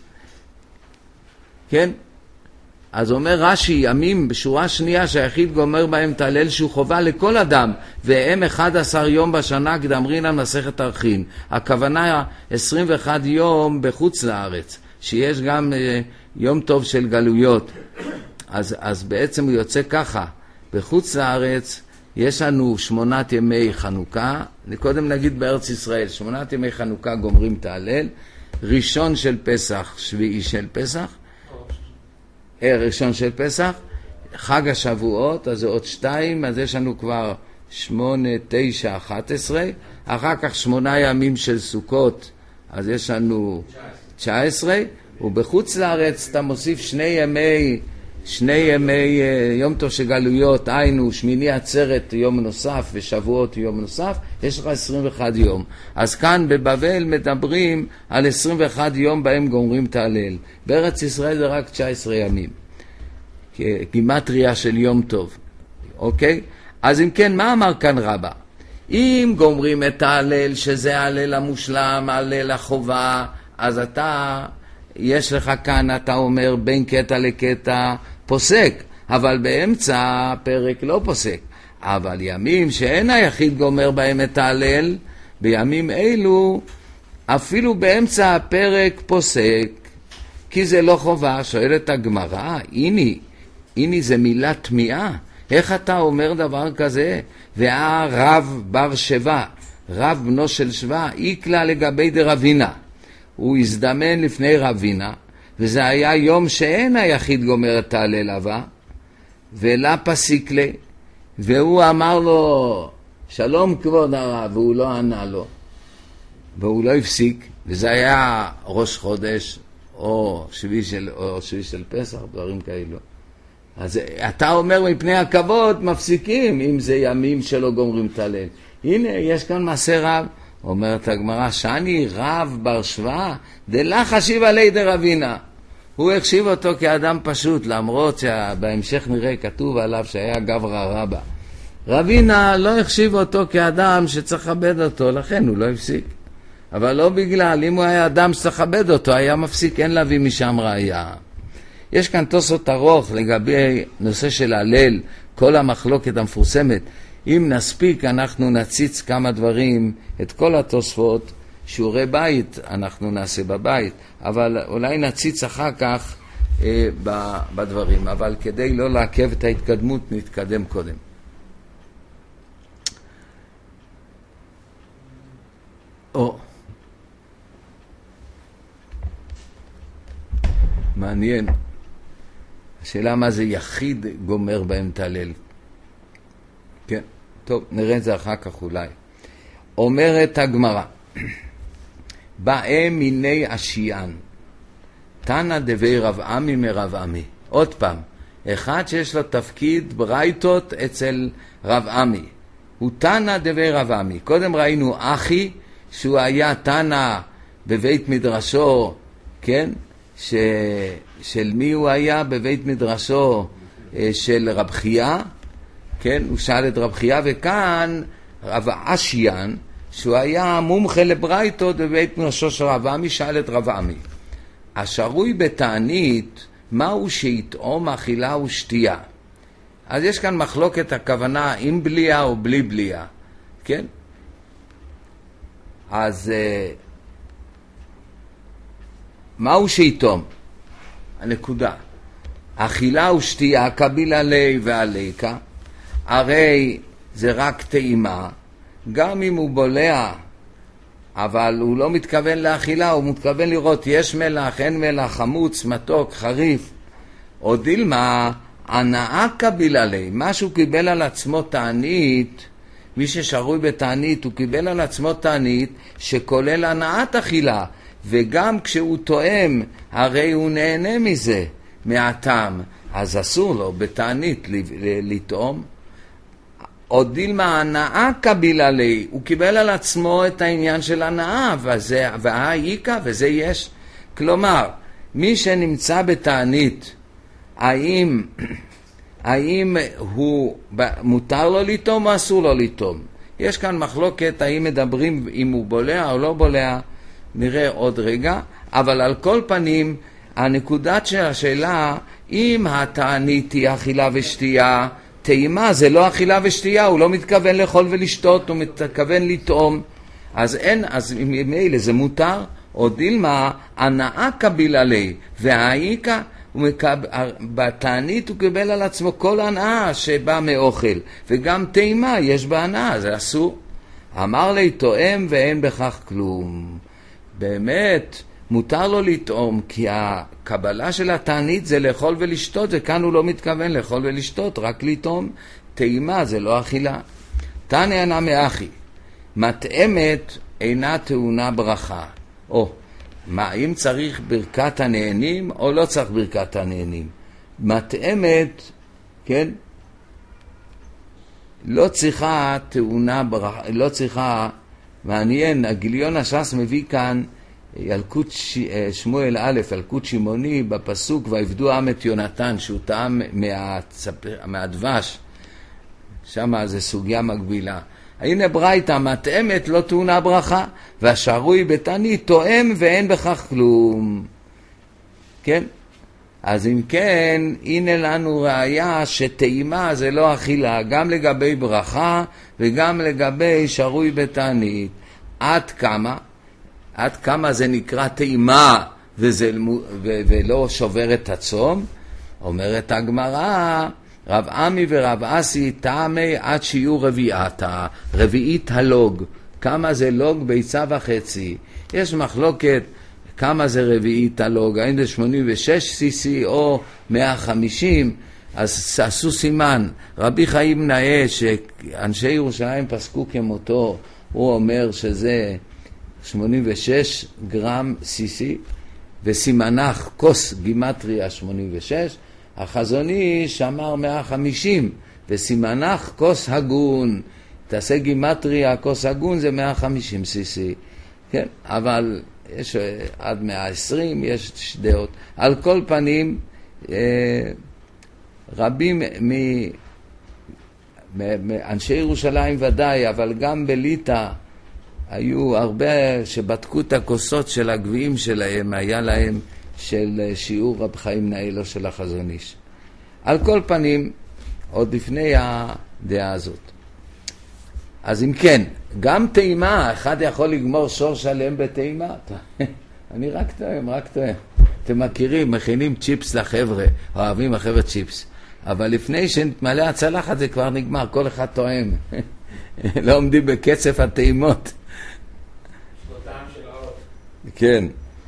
כן? אז אומר רש"י, ימים בשורה שנייה שהיחיד גומר בהם את ההלל שהוא חובה לכל אדם, והם 11 יום בשנה כדאמרינן מסכת ערכין. הכוונה 21 יום בחוץ לארץ, שיש גם יום טוב של גלויות. אז בעצם הוא יוצא ככה, בחוץ לארץ יש לנו 8 ימי חנוכה, קודם נגיד בארץ ישראל, 8 ימי חנוכה גומרים את ההלל, ראשון של פסח, שביעי של פסח, ראשון של פסח, חג השבועות, אז זה עוד 2, אז יש לנו כבר 8, 9, 11, אחר כך 8 ימים של סוכות, אז יש לנו 19, ובחוץ לארץ אתה מוסיף 2 ימי שני ימי יום טוב שגלויות, היינו שמיני עצרת יום נוסף ושבועות יום נוסף, יש לך 21 יום. אז כאן בבבל מדברים על 21 יום בהם גומרים את ההלל. בארץ ישראל זה רק 19 ימים, גימטריה של יום טוב. אוקיי? אז אם כן, מה אמר כאן רבא? אם גומרים את ההלל, שזה ההלל המושלם, ההלל החובה, אז יש לך כאן, אתה אומר, בין קטע לקטע פוסק, אבל באמצע הפרק לא פוסק. אבל ימים שאין היחיד גומר בהם את ההלל, בימים אלו, אפילו באמצע הפרק פוסק, כי זה לא חובה. שואלת הגמרא, הנה זה מילה תמיעה, איך אתה אומר דבר כזה? והרב בר שבא, רב בנו של שבא, איקלה לגבי דרבינה. הוא הזדמן לפני רבינה, וזה היה יום שאין היחיד גומר את ההלל הבא, ולה פסיק לה, והוא אמר לו, שלום כבוד הרב, והוא לא ענה לו, והוא לא הפסיק, וזה היה ראש חודש, או שביעי של פסח, דברים כאלו. אז אתה אומר מפני הכבוד מפסיקים, אם זה ימים שלא גומרים את ההלל. הנה, יש כאן מעשה רב, אומרת הגמרא, שאני רב בר שבא, דלה חשיב עלי דרבינה. הוא החשיב אותו כאדם פשוט, למרות שבהמשך נראה כתוב עליו שהיה גברא רבא. רבינה לא החשיב אותו כאדם שצריך לכבד אותו, לכן הוא לא הפסיק. אבל לא בגלל, אם הוא היה אדם שצריך לכבד אותו, היה מפסיק, אין להביא משם ראיה. יש כאן תוספות ארוך לגבי נושא של הלל, כל המחלוקת המפורסמת. אם נספיק אנחנו נציץ כמה דברים, את כל התוספות, שיעורי בית אנחנו נעשה בבית, אבל אולי נציץ אחר כך בדברים, אבל כדי לא לעכב את ההתקדמות נתקדם קודם. מעניין. השאלה מה זה יחיד גומר בהם את ההלל. כן, טוב, נראה את זה אחר כך אולי. אומרת הגמרא, בהם מיני אשיין, תנא דבי רב עמי מרב עמי. עוד פעם, אחד שיש לו תפקיד ברייתות אצל רב עמי, הוא תנא דבי רב עמי. קודם ראינו אחי, שהוא היה תנא בבית מדרשו, כן? של מי הוא היה בבית מדרשו? של רב חייא, כן? הוא שאל את רב חייא, וכאן רב אשיין, שהוא היה מומחה לברייתות בבית מדרשו של רב עמי, שאל את רב עמי. השרוי בתענית, מהו שיטעום אכילה ושתייה? אז יש כאן מחלוקת, הכוונה עם בליעה או בלי בליעה, כן? אז מהו שיטעום? הנקודה. אכילה ושתייה, קביל עלי ועליקה, הרי זה רק טעימה, גם אם הוא בולע, אבל הוא לא מתכוון לאכילה, הוא מתכוון לראות יש מלח, אין מלח, חמוץ, מתוק, חריף. או דילמה, הנאה קביל עלי, מה שהוא קיבל על עצמו תענית, מי ששרוי בתענית, הוא קיבל על עצמו תענית שכולל הנאת אכילה, וגם כשהוא תואם, הרי הוא נהנה מזה, מהטעם, אז אסור לו בתענית לטעום. או דילמה הנאה קביל עלי, הוא קיבל על עצמו את העניין של הנאה, והאיקה, וזה יש. כלומר, מי שנמצא בתענית, האם הוא מותר לו לטעום או אסור לו לטעום? יש כאן מחלוקת, האם מדברים אם הוא בולע או לא בולע, נראה עוד רגע, אבל על כל פנים, הנקודת של השאלה, אם התענית היא אכילה ושתייה, טעימה זה לא אכילה ושתייה, הוא לא מתכוון לאכול ולשתות, הוא מתכוון לטעום, אז אין, אז ממילא זה מותר. או דילמה, הנאה קביל עלי, והאיקה, בתענית הוא קיבל על עצמו כל הנאה שבא מאוכל, וגם טעימה יש בה הנאה, זה אסור. אמר לי, תואם ואין בכך כלום. באמת, מותר לו לטעום, כי הקבלה של התענית זה לאכול ולשתות, וכאן הוא לא מתכוון לאכול ולשתות, רק לטעום. טעימה זה לא אכילה. תנא ענה מאחי, מטעמת אינה טעונה ברכה. אם צריך ברכת הנהנים או לא צריך ברכת הנהנים? מתאמת, כן? לא צריכה תאונה, לא צריכה, מעניין, הגיליון הש"ס מביא כאן ילקוט שמואל א', ילקוט שמעוני בפסוק ויפדו עם את יונתן שהוא טעם מהדבש, שם זה סוגיה מקבילה. הנה ברייתא מתאמת לא טעונה ברכה, והשרוי בתענית תואם ואין בכך כלום. כן? אז אם כן, הנה לנו ראיה שטעימה זה לא אכילה, גם לגבי ברכה וגם לגבי שרוי בתענית. עד כמה זה נקרא טעימה ולא שובר את הצום? אומרת הגמרא, רב עמי ורב אסי טעמי עד שיהיו רביעית הלוג. כמה זה לוג? ביצה וחצי. יש מחלוקת כמה זה רביעית הלוג, האם זה 86 cc או 150, אז עשו סימן. רבי חיים נאה שאנשי ירושלים פסקו כמותו, הוא אומר שזה 86 גרם cc, וסימנך כוס גימטריה 86, החזון איש אמר 150, וסימנך כוס הגון, תעשה גימטריה, כוס הגון זה 150 cc, כן, אבל יש עד 120, יש דעות. על כל פנים, רבים מאנשי ירושלים ודאי, אבל גם בליטא, היו הרבה שבדקו את הכוסות של הגביעים שלהם, היה להם של שיעור רב חיים נאילו של החזון איש. על כל פנים, עוד לפני הדעה הזאת. אז אם כן, גם טעימה, אחד יכול לגמור שור שלם בטעימה? אני רק טועם. אתם מכירים, מכינים צ'יפס לחבר'ה, אוהבים החבר'ה צ'יפס. אבל לפני שנתמלא הצלחת זה כבר נגמר, כל אחד טועם. לא עומדים בקצף הטעימות. כן.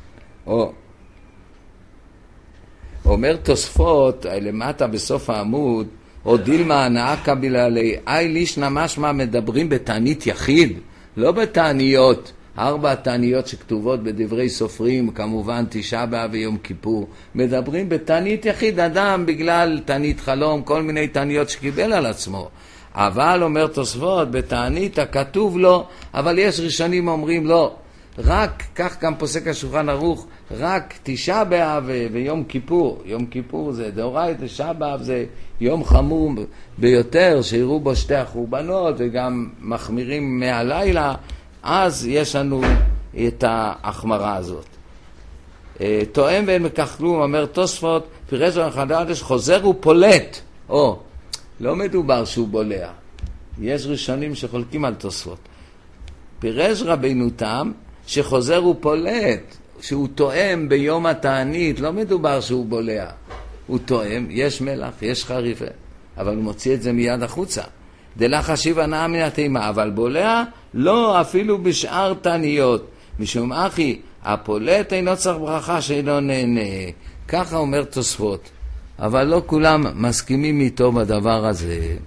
אומר תוספות, למטה בסוף העמוד, או דילמה הנאה קבילה עלי, לישנא משמע מדברים בתענית יחיד, לא בתעניות, 4 תעניות שכתובות בדברי סופרים, כמובן 9 באב ויום כיפור, מדברים בתענית יחיד, אדם בגלל תענית חלום, כל מיני תעניות שקיבל על עצמו. אבל אומר תוספות, בתענית הכתוב לו, אבל יש ראשונים אומרים לא, רק, כך גם פוסק השולחן ערוך, רק 9 באב ויום כיפור. יום כיפור זה דאורייתא, 9 באב זה יום חמור ביותר, שיראו בו 2 החורבנות וגם מחמירים מהלילה, אז יש לנו את ההחמרה הזאת. תואם ואין מכך כלום, אומר תוספות, פירש וחדש חוזר ופולט. לא מדובר שהוא בולע. יש ראשונים שחולקים על תוספות. פירש רבינו תם, שחוזר ופולט, שהוא תואם ביום התענית, לא מדובר שהוא בולע. הוא תואם, יש מלח, יש חריפה, אבל הוא מוציא את זה מיד החוצה. דלה חשיב הנאה מן הטעימה, אבל בולע לא אפילו בשאר תעניות. משום אחי, הפולט אינו צריך ברכה שאינו נהנה. ככה אומר תוספות. אבל לא כולם מסכימים איתו בדבר הזה.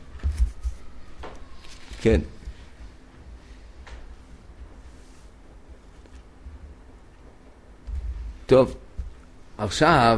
כן. טוב, עכשיו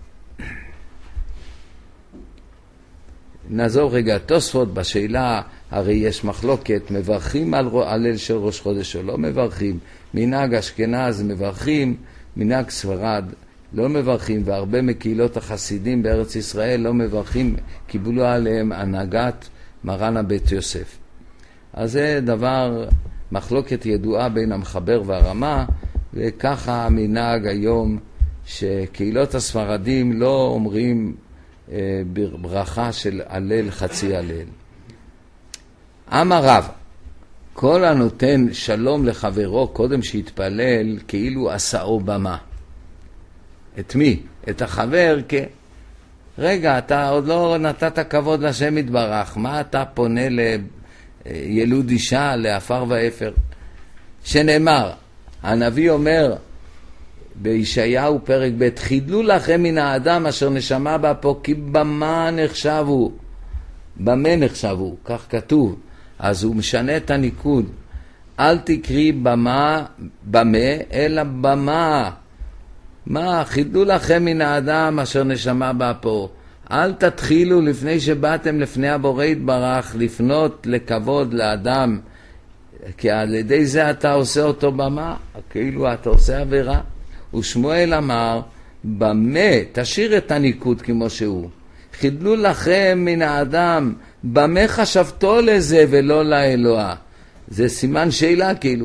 נעזוב רגע תוספות בשאלה, הרי יש מחלוקת, מברכים על הלל של ראש חודש או לא מברכים, מנהג אשכנז מברכים, מנהג ספרד לא מברכים, והרבה מקהילות החסידים בארץ ישראל לא מברכים, קיבלו עליהם הנהגת מרן הבית יוסף. אז זה דבר, מחלוקת ידועה בין המחבר והרמה, וככה המנהג היום שקהילות הספרדים לא אומרים ברכה של הלל חצי הלל. אמר רב, כל הנותן שלום לחברו קודם שיתפלל כאילו עשאו במה. את מי? את החבר רגע, אתה עוד לא נתת כבוד לשם יתברך, מה אתה פונה לילוד אישה, לאפר ואפר? שנאמר, הנביא אומר בישעיהו פרק ב', חידלו לכם מן האדם אשר נשמה בה פה, כי במה נחשבו, במה נחשבו, כך כתוב. אז הוא משנה את הניקוד, אל תקרי במה, במה, אלא במה. מה, חידלו לכם מן האדם אשר נשמה באפו. אל תתחילו לפני שבאתם לפני הבורא יתברך לפנות לכבוד לאדם, כי על ידי זה אתה עושה אותו במה, כאילו אתה עושה עבירה. ושמואל אמר, במה, תשאיר את הניקוד כמו שהוא. חידלו לכם מן האדם, במה חשבתו לזה ולא לאלוה. זה סימן שאלה כאילו.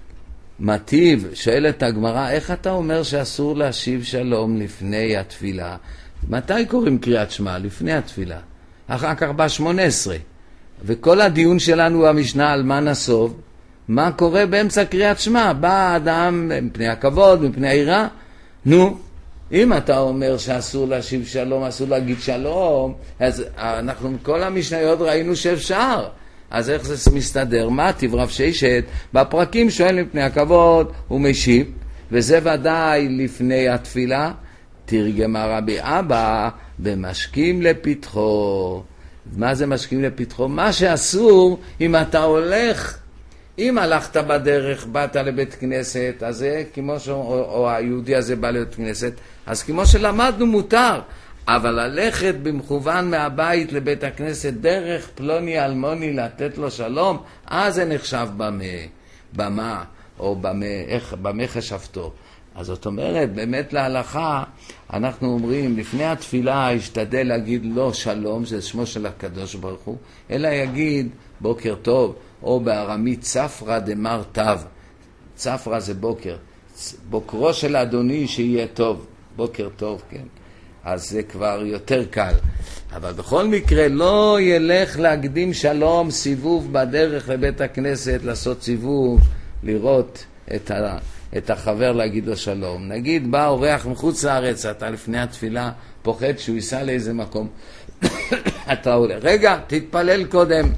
מטיב, שואלת הגמרא, איך אתה אומר שאסור להשיב שלום לפני התפילה? מתי קוראים קריאת שמע? לפני התפילה. אחר כך ב-18. וכל הדיון שלנו במשנה על מה נסוב, מה קורה באמצע קריאת שמע? בא האדם מפני הכבוד, מפני העירה. נו, אם אתה אומר שאסור להשיב שלום, אסור להגיד שלום, אז אנחנו כל המשניות ראינו שאפשר. אז איך זה מסתדר? מה תברב ששת? בפרקים שואל מפני הכבוד, הוא משיב, וזה ודאי לפני התפילה. תרגם הרבי אבא במשקים לפתחו. מה זה משקים לפתחו? מה שאסור אם אתה הולך, אם הלכת בדרך, באת לבית כנסת, אז זה כמו או היהודי הזה בא לבית כנסת, אז כמו שלמדנו מותר, אבל ללכת במכוון מהבית לבית הכנסת דרך פלוני אלמוני לתת לו שלום, אז זה נחשב במה או במה חשבתו. אז זאת אומרת, באמת להלכה, אנחנו אומרים, לפני התפילה השתדל להגיד לא שלום, זה שמו של הקדוש ברוך הוא, אלא יגיד בוקר טוב, או בארמית צפרא דמר תו. צפרא זה בוקר. בוקרו של אדוני שיהיה טוב. בוקר טוב, כן. אז זה כבר יותר קל. אבל בכל מקרה לא ילך להקדים שלום, סיבוב בדרך לבית הכנסת, לעשות סיבוב, לראות את החבר להגיד לו שלום. נגיד בא אורח מחוץ לארץ, אתה לפני התפילה פוחד שהוא ייסע לאיזה מקום. אתה הולך, רגע, תתפלל קודם.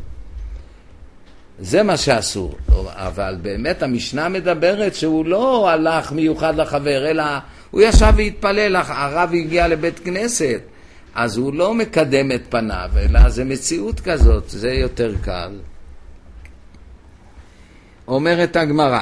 זה מה שאסור. אבל באמת המשנה מדברת שהוא לא הלך מיוחד לחבר, אלא הוא ישב והתפלל, הרב הגיע לבית כנסת, אז הוא לא מקדם את פניו, אלא זה מציאות כזאת, זה יותר קל. אומרת הגמרא,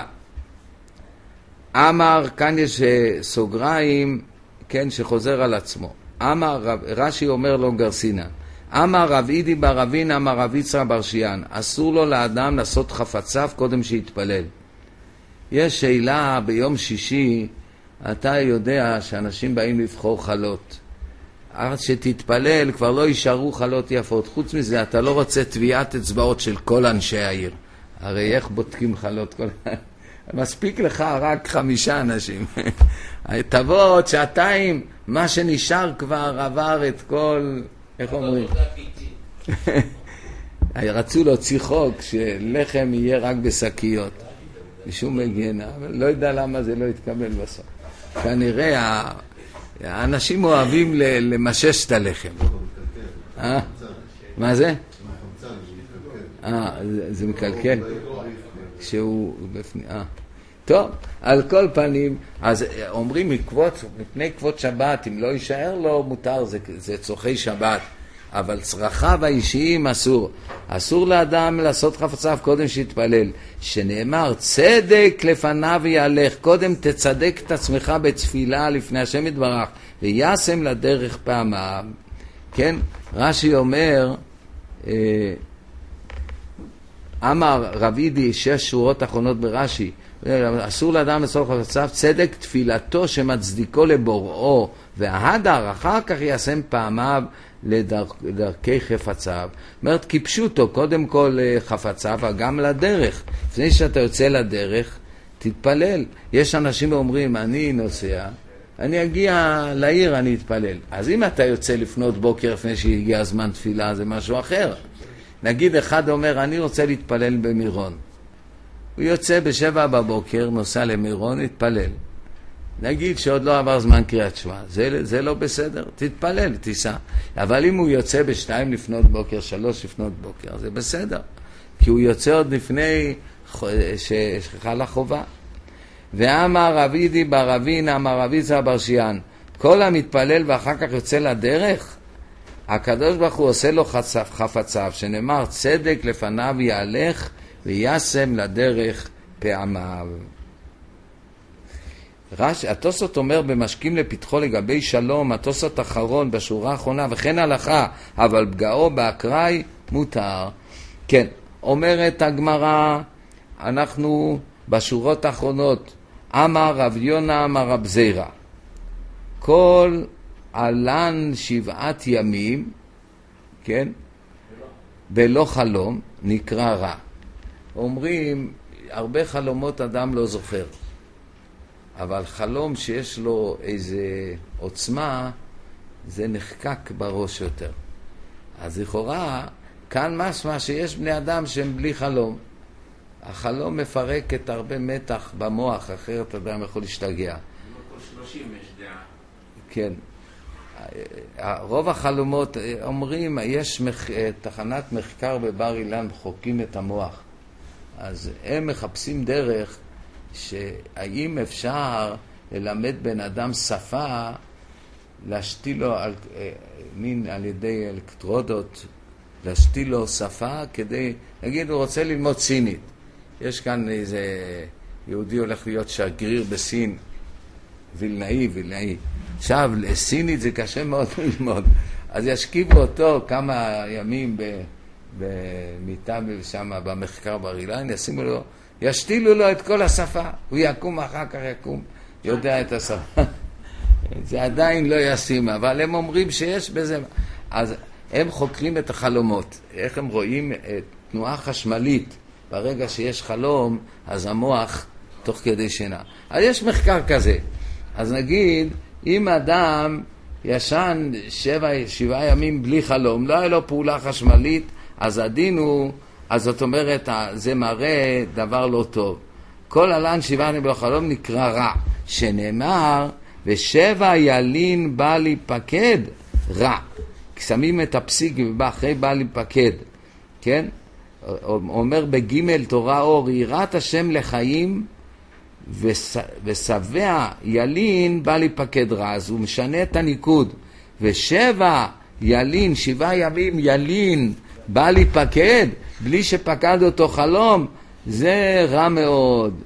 אמר, כאן יש סוגריים, כן, שחוזר על עצמו. אמר, רש"י אומר לו גרסינה, אמר רב אידי בר אבין, אמר רב יצחק בר שיען, אסור לו לאדם לעשות חפציו קודם שיתפלל. יש שאלה ביום שישי, אתה יודע שאנשים באים לבחור חלות. עד שתתפלל כבר לא יישארו חלות יפות. חוץ מזה, אתה לא רוצה טביעת אצבעות של כל אנשי העיר. הרי איך בודקים חלות? מספיק לך רק 5 אנשים. תבוא עוד שעתיים, מה שנשאר כבר עבר את כל... איך אומרים? רצו להוציא חוק שלחם יהיה רק בשקיות. משום מגנה, אבל לא יודע למה זה לא יתקבל בסוף. כנראה האנשים אוהבים למשש את הלחם. מה זה? זה מקלקל. שהוא בפני... טוב, על כל פנים, אז אומרים מפני כבוד שבת, אם לא יישאר לו מותר, זה צורכי שבת. אבל צרכיו האישיים אסור. אסור לאדם לעשות חפציו קודם שיתפלל. שנאמר, צדק לפניו יהלך. קודם תצדק את עצמך בתפילה לפני השם יתברך, וישם לדרך פעמיו. כן? רש"י אומר, אמר רב אידי, 6 שורות אחרונות ברש"י, אסור לאדם לעשות חפציו, צדק תפילתו שמצדיקו לבוראו, וההדר אחר כך ישם פעמיו לדרכי חפציו. אומרת, כיפשוטו, קודם כל חפציו, גם לדרך. לפני שאתה יוצא לדרך, תתפלל. יש אנשים שאומרים, אני נוסע, אני אגיע לעיר, אני אתפלל. אז אם אתה יוצא לפנות בוקר לפני שהגיע הזמן תפילה, זה משהו אחר. נגיד אחד אומר, אני רוצה להתפלל במירון. הוא יוצא ב7 בבוקר, נוסע למירון, יתפלל. נגיד שעוד לא עבר זמן קריאת שמע, זה לא בסדר, תתפלל, תיסע. אבל אם הוא יוצא ב2 לפנות בוקר, 3 לפנות בוקר, זה בסדר. כי הוא יוצא עוד לפני שחלה חובה. ואמר רב אידי בר אבין, אמר רב יצחק בר שיען, כל המתפלל ואחר כך יוצא לדרך, הקדוש ברוך הוא עושה לו חפציו, שנאמר צדק לפניו יהלך וישם לדרך פעמיו. התוספות אומר במשקים לפתחו לגבי שלום, התוספות אחרון בשורה האחרונה וכן הלכה, אבל פגעו באקראי מותר. כן, אומרת הגמרא, אנחנו בשורות האחרונות, אמר רב יונה אמר רב זירא, כל עלן 7 ימים, כן, בלא חלום נקרא רע. אומרים, הרבה חלומות אדם לא זוכר, אבל חלום שיש לו איזה עוצמה, זה נחקק בראש יותר. אז לכאורה, כאן משמע שיש בני אדם שהם בלי חלום. החלום מפרק את הרבה מתח במוח, אחרת אדם יכול להשתגע. כל 30 יש דעה. כן. רוב החלומות, אומרים, יש תחנת מחקר בבר אילן, חוקרים את המוח. אז הם מחפשים דרך שהאם אפשר ללמד בן אדם שפה, להשתיל לו על ידי אלקטרודות, להשתיל לו שפה כדי, נגיד הוא רוצה ללמוד סינית. יש כאן איזה יהודי הולך להיות שגריר בסין, וילנאי. עכשיו, לסינית זה קשה מאוד ללמוד. אז ישכיבו אותו כמה ימים במיטה שם במחקר בר אילן, ישתילו לו את כל השפה. הוא יקום אחר כך יודע את השפה. זה עדיין לא ישים, אבל הם אומרים שיש בזה. אז הם חוקרים את החלומות. איך הם רואים תנועה חשמלית. ברגע שיש חלום, אז המוח תוך כדי שינה. אז יש מחקר כזה. אז נגיד, אם אדם ישן 7 ימים בלי חלום, לא היה לו פעולה חשמלית, אז הדין הוא, אז זאת אומרת, זה מראה דבר לא טוב. כל עלן 7 ימים בלי חלום נקרא רע, שנאמר, 7 ילין בא להיפקד רע. שמים את הפסיק אחרי בא להיפקד, כן? אומר בג' תורה אור, יראת השם לחיים, ושבע ילין בא להיפקד רע. אז הוא משנה את הניקוד. 7 ילין, 7 ימים ילין בא להיפקד, בלי שפקד אותו חלום, זה רע מאוד.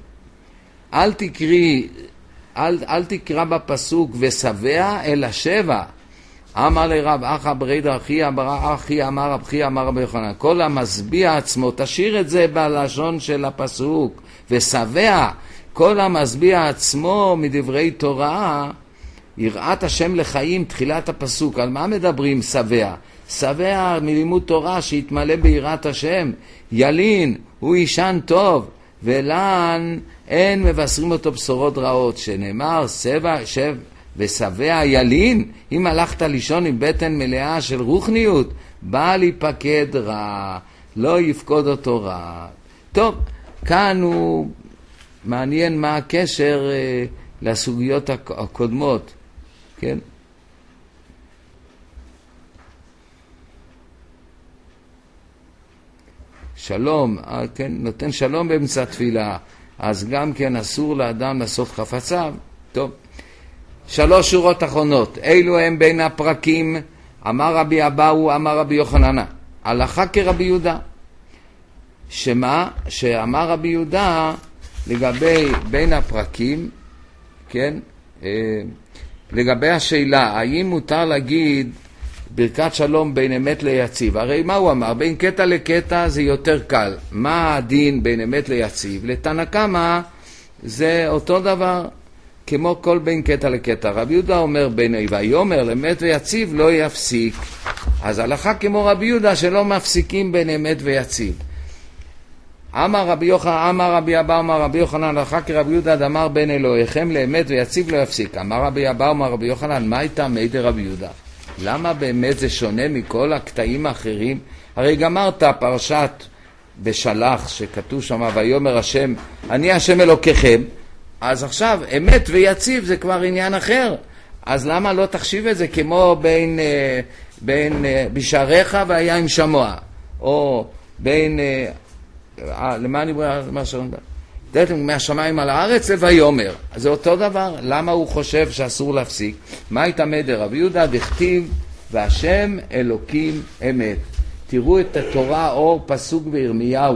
אל תקרא בפסוק ושבע, אלא 7. אמר לרב אחא ברידא אחי אמר רב חייא אמר רבי יוחנן, כל המשביע עצמו, תשאיר את זה בלשון של הפסוק, ושבע, כל המשביע עצמו מדברי תורה, יראת השם לחיים, תחילת הפסוק. על מה מדברים שבע? שבע מלימוד תורה שהתמלא ביראת השם. ילין, הוא ישן טוב, ולן אין מבשרים אותו בשורות רעות, שנאמר ושבע ילין, אם הלכת לישון עם בטן מלאה של רוחניות, בא להיפקד רע, לא יפקוד אותו רע. טוב, כאן הוא מעניין מה הקשר לסוגיות הקודמות, כן? שלום, כן, נותן שלום באמצע תפילה, אז גם כן אסור לאדם לעשות חפציו. טוב, 3 שורות אחרונות, אלו הם בין הפרקים, אמר רבי אבאו, אמר רבי יוחנן, הלכה כרבי יהודה. שמה? שאמר רבי יהודה לגבי בין הפרקים, כן, לגבי השאלה, האם מותר להגיד ברכת שלום בין אמת ליציב? הרי מה הוא אמר? בין קטע לקטע זה יותר קל. מה הדין בין אמת ליציב? לתנא קמא זה אותו דבר, כמו כל בין קטע לקטע. רבי יהודה אומר בין ויאמר לאמת ויציב לא יפסיק. אז הלכה כמו רבי יהודה שלא מפסיקים בין אמת ויציב. אמר רבי יוחנן, אמר רבי אבא, אמר רבי יוחנן, הלכה כרבי יהודה דאמר בין אלוהיכם לאמת ויציב לא יפסיק. אמר רבי אבא, אמר רבי יוחנן, מה הייתה מי דרבי יהודה? למה באמת זה שונה מכל הקטעים האחרים? הרי גמרת פרשת בשלח שכתוב שם ויאמר השם אני השם אלוקיכם, אז עכשיו אמת ויציב זה כבר עניין אחר. אז למה לא תחשיב את זה כמו בין בשעריך והיה עם שמוע, או בין למה אני אומר מה שאומר מהשמיים על הארץ ויאמר, זה אותו דבר. למה הוא חושב שאסור להפסיק? מה יתמד רבי יהודה? דכתיב והשם אלוקים אמת. תראו את התורה אור פסוק בירמיהו,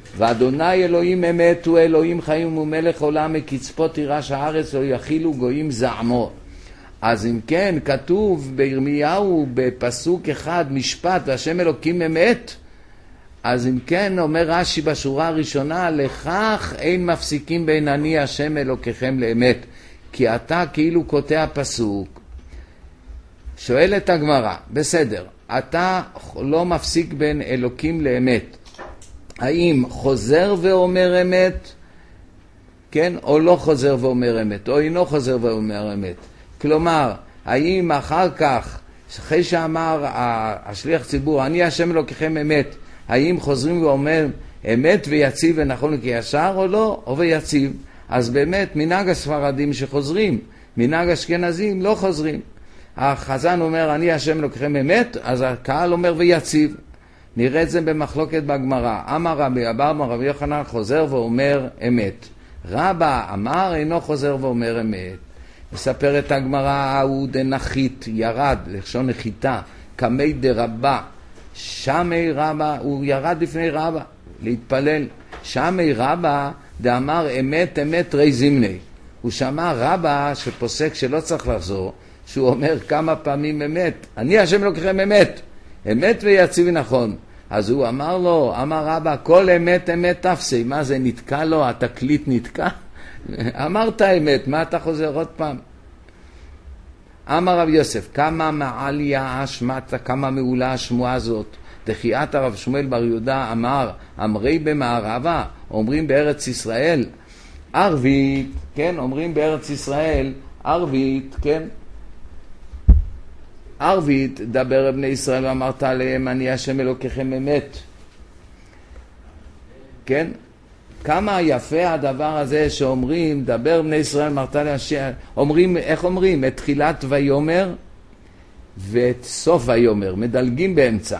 ואדוני אלוהים אמת הוא אלוהים חיים ומלך עולם מקצפו תירש הארץ לא יכילו גויים זעמו. אז אם כן כתוב בירמיהו בפסוק אחד משפט והשם אלוקים אמת, אז אם כן אומר רש"י בשורה הראשונה לכך אין מפסיקים בין אני השם אלוקיכם לאמת, כי אתה כאילו קוטע פסוק. שואלת הגמרא, בסדר, אתה לא מפסיק בין אלוקים לאמת, האם חוזר ואומר אמת, כן, או לא חוזר ואומר אמת, או אינו חוזר ואומר אמת? כלומר, האם אחר כך, אחרי שאמר השליח ציבור, אני השם אלוקיכם אמת, האם חוזרים ואומר אמת ויציב ונכון כישר או לא, או ויציב? אז באמת מנהג הספרדים שחוזרים, מנהג אשכנזים לא חוזרים. החזן אומר אני השם אלוקיכם אמת, אז הקהל אומר ויציב. נראה את זה במחלוקת בגמרא. אמר רבי אבא אמר רבי יוחנן חוזר ואומר אמת, רבא אמר אינו חוזר ואומר אמת. מספרת הגמרא הוא דנחית ירד, לשון נחיתה, כמי דרבה, שמי רבא, הוא ירד לפני רבא להתפלל. שמי רבא דאמר אמת אמת רי זימני, הוא שמע רבא שפוסק שלא צריך לחזור, שהוא אומר כמה פעמים אמת, אני השם אלוקיכם אמת, אמת ויציב נכון. אז הוא אמר לו, אמר רבא כל אמת אמת תפסי, מה זה נתקע לו, התקליט נתקע? אמרת אמת, מה אתה חוזר עוד פעם? אמר רב יוסף, כמה מעליה אשמת, כמה מעולה השמועה הזאת. דחיית הרב שמואל בר יהודה אמר, אמרי במערבה, אומרים בארץ ישראל, ערבית, כן, אומרים בארץ ישראל, ערבית, כן, ערבית, דבר בני ישראל ואמרת עליהם, אני השם אלוקיכם אמת. כן? כמה יפה הדבר הזה שאומרים, דבר בני ישראל ואמרת עליהם, אומרים, איך אומרים? את תחילת ויומר ואת סוף ויומר, מדלגים באמצע.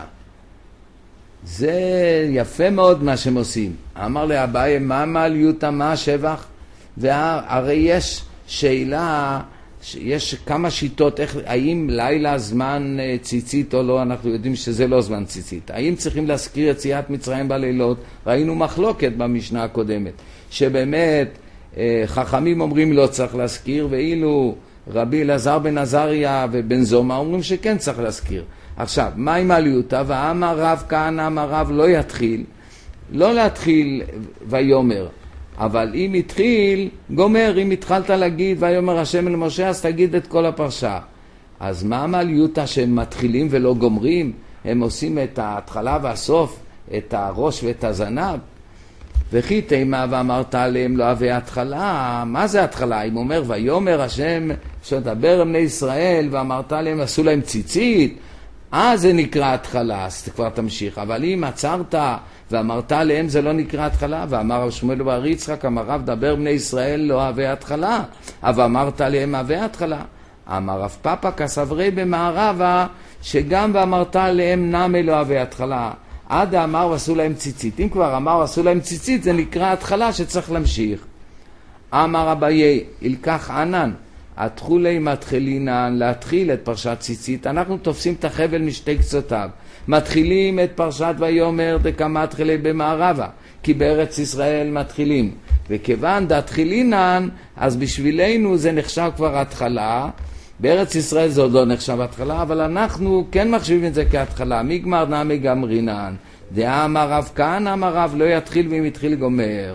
זה יפה מאוד מה שהם עושים. אמר לאביי, מה מעליותה, מה השבח? והרי יש שאלה, יש כמה שיטות, האם לילה זמן ציצית או לא, אנחנו יודעים שזה לא זמן ציצית. האם צריכים להזכיר יציאת מצרים בלילות? ראינו מחלוקת במשנה הקודמת, שבאמת חכמים אומרים לא צריך להזכיר, ואילו רבי אלעזר בן עזריה ובן זומא אומרים שכן צריך להזכיר. עכשיו, מה עם עליותה? ואמר רב כהנא אמר רב לא יתחיל, לא להתחיל ויומר, אבל אם התחיל, גומר, אם התחלת להגיד ויאמר השם אל משה, אז תגיד את כל הפרשה. אז מה המעליותה שהם מתחילים ולא גומרים? הם עושים את ההתחלה והסוף, את הראש ואת הזנב. וכי תימה ואמרת עליהם לא אבי התחלה, מה זה התחלה? אם אומר ויאמר השם שתדבר בני ישראל ואמרת עליהם עשו להם ציצית, אז זה נקרא התחלה, אז כבר תמשיך. אבל אם עצרת ואמרת עליהם זה לא נקרא התחלה, ואמר רב שמואל בר יצחק אמר רב דבר בני ישראל לא אוהבי התחלה, אבל אמרת עליהם אוהבי התחלה. אמר רב פאפא כסברי במערבה שגם ואמרת עליהם נמי לא אוהבי התחלה, עד אמר ועשו להם ציצית. אם כבר אמר ועשו להם ציצית זה נקרא התחלה שצריך להמשיך. אמר אביי ילקח ענן התחולי מתחילינן, להתחיל את פרשת ציצית. אנחנו תופסים את החבל משתי קצותיו, מתחילים את פרשת ויאמר דקה מתחילי במערבה, כי בארץ ישראל מתחילים, וכיוון דתחילינן אז בשבילנו זה נחשב כבר התחלה. בארץ ישראל זה עוד לא נחשב התחלה, אבל אנחנו כן מחשיבים את זה כהתחלה. מגמר נמי גמרינן, דעה אמר רב כהנא אמר רב לא יתחיל ואם יתחיל גומר.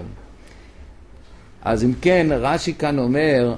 אז אם כן רש"י כאן אומר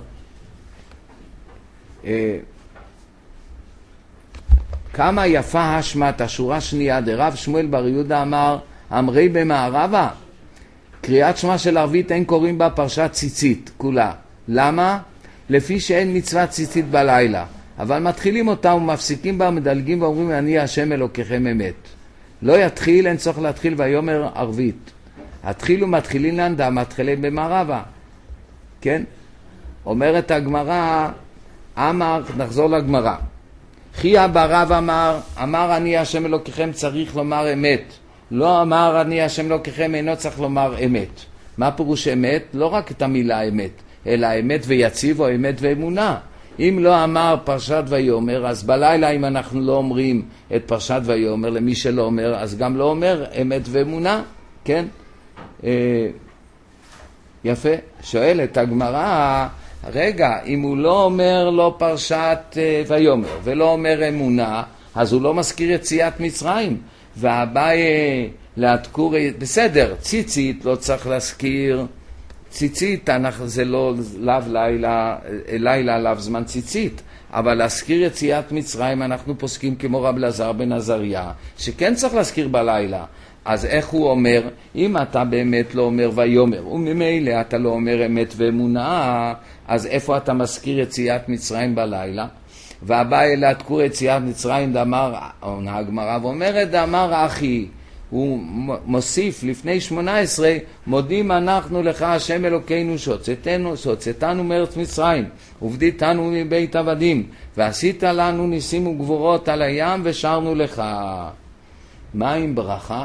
כמה יפה השמת, השורה שנייה, דרב שמואל בר יהודה אמר אמרי במערבה, קריאת שמע של ערבית אין קוראים בה פרשת ציצית כולה. למה? לפי שאין מצוות ציצית בלילה, אבל מתחילים אותה ומפסיקים בה, מדלגים ואומרים אני השם אלוקיכם אמת. לא יתחיל, אין צורך להתחיל ויאמר ערבית. התחילו מתחילינן דה מתחילים במערבה. כן? אומרת הגמרא, אמר, נחזור לגמרא. חייא ברב אמר אני השם אלוקיכם צריך לומר אמת. לא אמר אני השם אלוקיכם אינו צריך לומר אמת. מה פירוש אמת? לא רק את המילה אמת, אלא אמת ויציב או אמת ואמונה. אם לא אמר פרשת ויאמר, אז בלילה אם אנחנו לא אומרים את פרשת ויאמר, למי שלא אומר, אז גם לא אומר אמת ואמונה, כן? יפה, שואלת הגמרא, רגע, אם הוא לא אומר לא פרשת ויאמר ולא אומר אמונה, אז הוא לא מזכיר יציאת מצרים. והבאי להתקור, בסדר, ציצית לא צריך להזכיר, ציצית זה לא לאו לילה לאו זמן ציצית, אבל להזכיר יציאת מצרים אנחנו פוסקים כמו רב אלעזר בן עזריה, שכן צריך להזכיר בלילה. אז איך הוא אומר? אם אתה באמת לא אומר ויאמר, וממילא אתה לא אומר אמת ואמונה, אז איפה אתה מזכיר יציאת מצרים בלילה? והבא אלא תקור יציאת מצרים דאמר, עונה הגמרא ואומרת, דאמר אחי, הוא מוסיף לפני 18, מודים אנחנו לך השם אלוקינו שהוצאתנו מארץ מצרים, ובדיתנו מבית עבדים, ועשית לנו ניסים וגבורות על הים ושרנו לך. מה עם ברכה?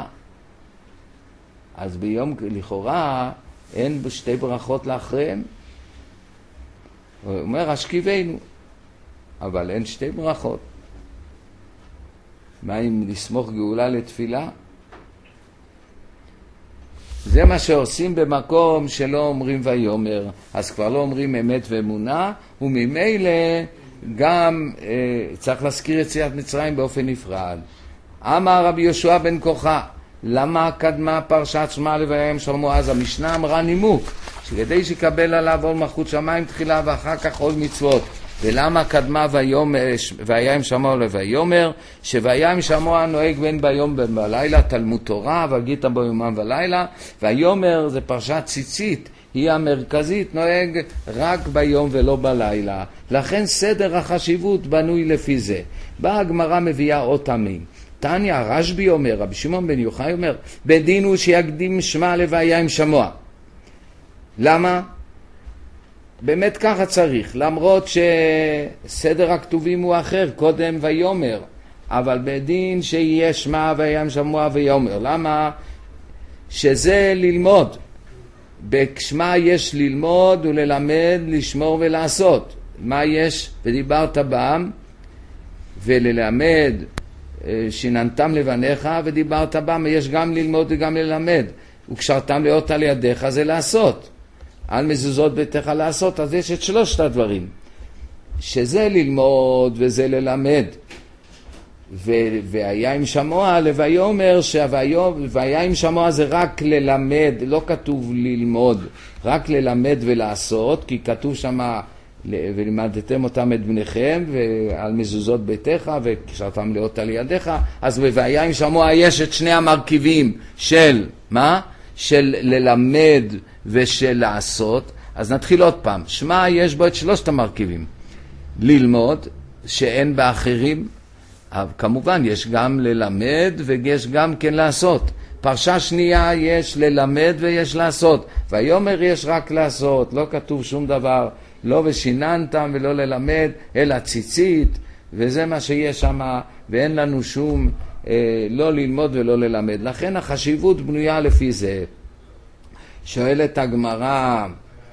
אז ביום לכאורה אין שתי ברכות לאחריהם. הוא אומר השכיבנו, אבל אין שתי ברכות. מה אם לסמוך גאולה לתפילה? זה מה שעושים במקום שלא אומרים ויאמר, אז כבר לא אומרים אמת ואמונה, וממילא גם צריך להזכיר יציאת מצרים באופן נפרד. אמר רבי יהושע בן כוחה, למה קדמה פרשת שמע לווים שמעו? אז המשנה אמרה נימוק, שכדי שיקבל עליו עול מלכות שמיים תחילה ואחר כך עול מצוות. ולמה קדמה וים שמעו לוויאמר? שוים שמעו נוהג בין ביום בין בלילה, תלמוד תורה וגיטה בו יומם ולילה, ויאמר זה פרשת ציצית, היא המרכזית, נוהג רק ביום ולא בלילה. לכן סדר החשיבות בנוי לפי זה. באה הגמרא מביאה עוד תמים. תניא רשב"י אומר, רבי שמעון בן יוחאי אומר, בדין הוא שיקדים שמע לווים שמוע. למה? באמת ככה צריך, למרות שסדר הכתובים הוא אחר, קודם ויאמר, אבל בדין שיהיה שמע וים שמוע ויאמר. למה? שזה ללמוד. בשמע יש ללמוד וללמד, לשמור ולעשות. מה יש? ודיברת בם, וללמד שיננתם לבניך, ודיברת בם, יש גם ללמוד וגם ללמד. וקשרתם להיות על ידיך זה לעשות. על מזוזות ביתך לעשות, אז יש את שלושת הדברים. שזה ללמוד וזה ללמד. והיה עם שמוע לוויאמר, והיה עם שמוע זה רק ללמד, לא כתוב ללמוד, רק ללמד ולעשות, כי כתוב שמה, ולימדתם אותם את בניכם, ועל מזוזות ביתך, וקשרתם להיות על ידיך, אז והיה עם שמוע יש את שני המרכיבים של, מה? של ללמד ושל לעשות. אז נתחיל עוד פעם. שמע יש בו את שלושת המרכיבים. ללמוד, שאין באחרים, כמובן יש גם ללמד ויש גם כן לעשות. פרשה שנייה יש ללמד ויש לעשות. ויאמר יש רק לעשות, לא כתוב שום דבר, לא ושיננתם ולא ללמד, אלא ציצית, וזה מה שיש שם, ואין לנו שום לא ללמוד ולא ללמד. לכן החשיבות בנויה לפי זה. שואלת הגמרא,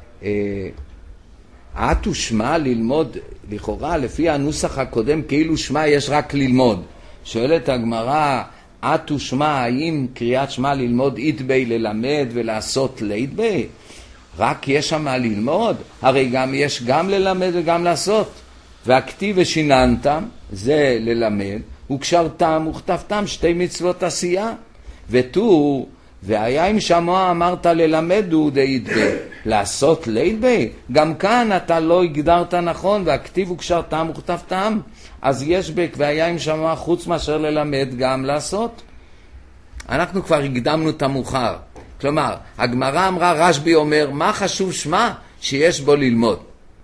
עתו שמע ללמוד, לכאורה לפי הנוסח הקודם כאילו שמע יש רק ללמוד. שואלת הגמרא, עתו שמע, האם קריאת שמע ללמוד יתבי ללמד ולעשות ליתבי? רק יש שם ללמוד? הרי גם יש גם ללמד וגם לעשות. והכתיב ושיננתם זה ללמד, וקשרתם וכתבתם שתי מצוות עשייה. ותו והיה עם שמוע אמרת ללמדו דייתבי, לעשות ליתבי, גם כאן אתה לא הגדרת נכון, והכתיב וקשרתם וכתבתם, אז יש והיה עם שמוע חוץ מאשר ללמד גם לעשות. אנחנו כבר הקדמנו את המאוחר. כלומר, הגמרא אמרה, רשב"י אומר, מה חשוב שמע? שיש בו ללמוד.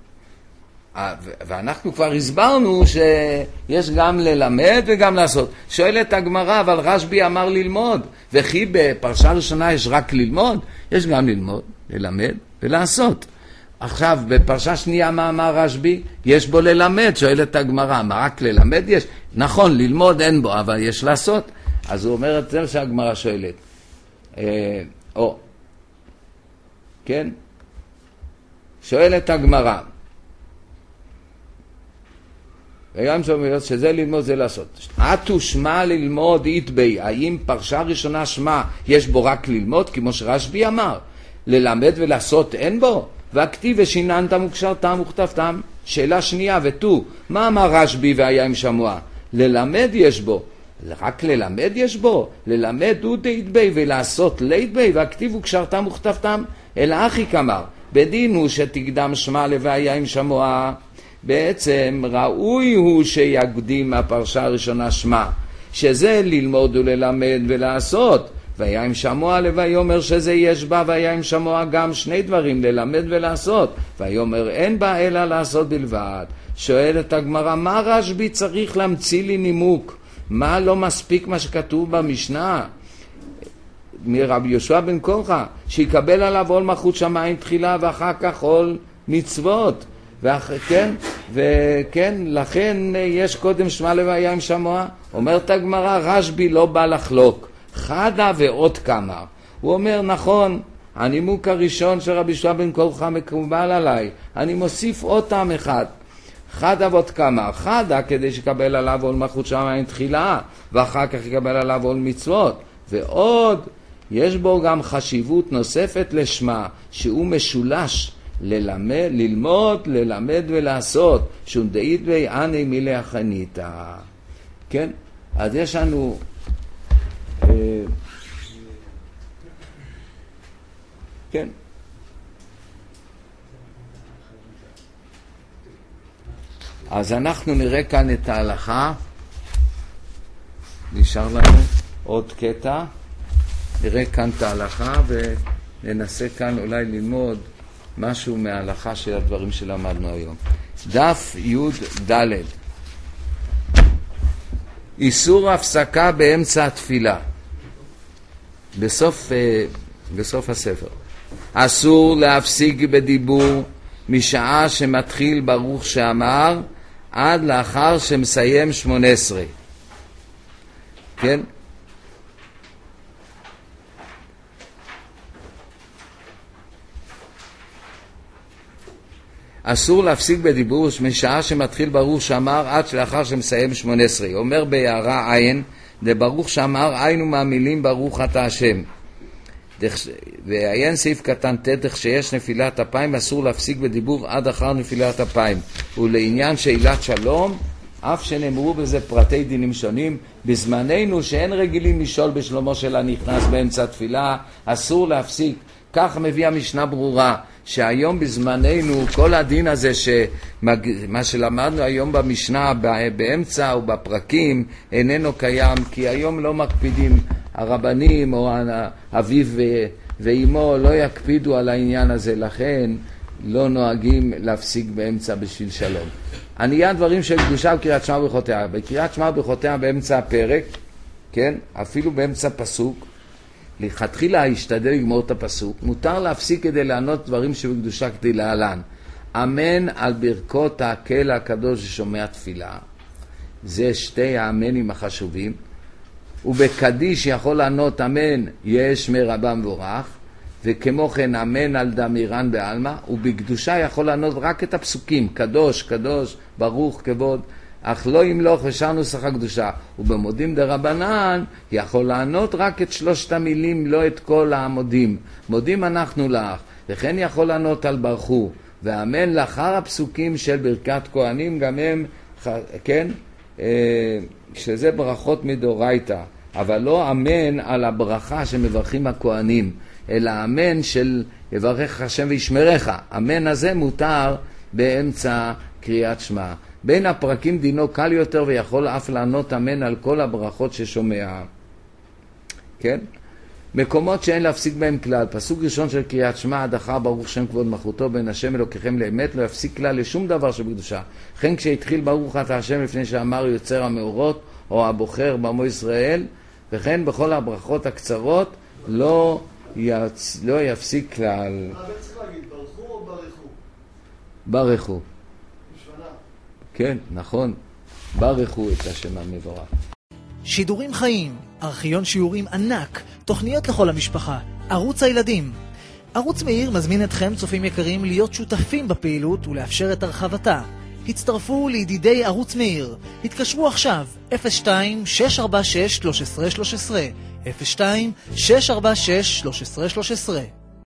ואנחנו כבר הסברנו שיש גם ללמד וגם לעשות. שואלת הגמרא, אבל רשב"י אמר ללמוד, וכי בפרשה ראשונה יש רק ללמוד? יש גם ללמוד, ללמד ולעשות. עכשיו, בפרשה שנייה מה אמר רשב"י? יש בו ללמד. שואלת הגמרא, מה רק ללמד יש? נכון, ללמוד אין בו, אבל יש לעשות. אז הוא אומר את זה שהגמרא שואלת. כן? שואלת הגמרא, וים שמוע, שזה ללמוד זה לעשות. עטו שמע ללמוד איתבי, האם פרשה ראשונה שמע יש בו רק ללמוד, כמו שרשב"י אמר, ללמד ולעשות אין בו? והכתיב ושיננתם וקשרתם וכתבתם. שאלה שנייה ותו, מה אמר רשב"י וים שמוע? ללמד יש בו, רק ללמד יש בו, ללמד הוא דאיתבי ולעשות ליתבי, והכתיב וקשרתם וכתבתם. אלא אחי כמר, בדין הוא שתקדם שמע לוים שמוע, בעצם ראוי הוא שיקדים הפרשה הראשונה שמע, שזה ללמוד וללמד ולעשות, וים שמוע לויאמר שזה יש בה וים שמוע גם שני דברים, ללמד ולעשות, ויאמר אין בה אלא לעשות בלבד. שואלת הגמרא, מה רשב"י צריך להמציא לי נימוק? מה לא מספיק מה שכתוב במשנה? מרבי יהושע בן קורחה, שיקבל עליו עול מלכות שמיים תחילה ואחר כך עול מצוות, וכן, לכן יש קודם שמע לוים שמוע. אומרת הגמרא, רשב"י לא בא לחלוק, חדה ועוד כמה. הוא אומר, נכון, הנימוק הראשון של רבי יהושע בן קורחה מקובל עליי, אני מוסיף עוד טעם אחד, חדה ועוד כמה. חדה כדי שקבל עליו עול מלכות שמיים תחילה ואחר כך יקבל עליו עול מצוות, ועוד יש בו גם חשיבות נוספת לשמה, שהוא משולש, ללמוד, ללמד ולעשות, שונדאית ואני מילי החניתה. כן? אז יש לנו כן. אז אנחנו נראה כאן את ההלכה. נשאר לנו עוד קטע. נראה כאן את ההלכה וננסה כאן אולי ללמוד משהו מההלכה של הדברים שלמדנו היום. דף י' ד' איסור הפסקה באמצע התפילה. בסוף הספר. אסור להפסיק בדיבור משעה שמתחיל ברוך שאמר עד לאחר שמסיים 18. כן? אסור להפסיק בדיבור משעה שמתחיל ברוך שאמר עד לאחר שמסיים 18. אומר בהערה עין, דברוך שאמר היינו מהמילים ברוך אתה השם. ועיין סעיף קטן ת' שיש נפילת אפיים אסור להפסיק בדיבור עד אחר נפילת אפיים. ולעניין שאלת שלום, אף שנאמרו בזה פרטי דינים שונים, בזמננו שאין רגילים לשאול בשלומו של הנכנס באמצע תפילה, אסור להפסיק. כך מביא המשנה ברורה, שהיום בזמננו כל הדין הזה מה שלמדנו היום במשנה באמצע ובפרקים איננו קיים, כי היום לא מקפידים, הרבנים או אביו ואימו לא יקפידו על העניין הזה, לכן לא נוהגים להפסיק באמצע בשביל שלום. עניין דברים של קדושה בקריאת שמע וברכותיה. בקריאת שמע וברכותיה באמצע הפרק, כן, אפילו באמצע פסוק, לכתחילה השתדל לגמור את הפסוק, מותר להפסיק כדי לענות דברים שבקדושה כדי להלן. אמן על ברכות הקהל הקדוש ששומע תפילה. זה שתי האמנים החשובים. ובקדיש יכול לענות אמן יש מרבה מבורך, וכמו כן אמן על דמירן בעלמא, ובקדושה יכול לענות רק את הפסוקים, קדוש, קדוש, ברוך, כבוד, אך לא ימלוך ושאר נוסח הקדושה. ובמודים דרבנן יכול לענות רק את שלושת המילים, לא את כל העמודים. מודים אנחנו לך, וכן יכול לענות על ברכו, ואמן לאחר הפסוקים של ברכת כהנים, גם הם, כן, שזה ברכות מדורייתא, אבל לא אמן על הברכה שמברכים הכהנים, אלא אמן של יברך השם וישמרך. אמן הזה מותר באמצע קריאת שמע. בין הפרקים דינו קל יותר ויכול אף לענות אמן על כל הברכות ששומע. כן? מקומות שאין להפסיק בהם כלל. פסוק ראשון של קריאת שמע, עד אחר ברוך שם כבוד מלכותו בין השם אלוקיכם לאמת, לא יפסיק כלל לשום דבר שבקדושה. לכן כשהתחיל ברוך אתה השם לפני שאמר יוצר המאורות או הבוחר בעמו ישראל, וכן בכל הברכות הקצרות לא יפסיק כלל. מה צריך להגיד, ברכו או ברכו? ברכו. בשבנה. כן, נכון. ברכו את השם המבורך. שידורים חיים, ארכיון שיעורים ענק, תוכניות לכל המשפחה, ערוץ הילדים. ערוץ מאיר מזמין אתכם צופים יקרים להיות שותפים בפעילות ולאפשר את הרחבתה. הצטרפו לידידי ערוץ מאיר. התקשרו עכשיו 02-646-1313 02-646-1313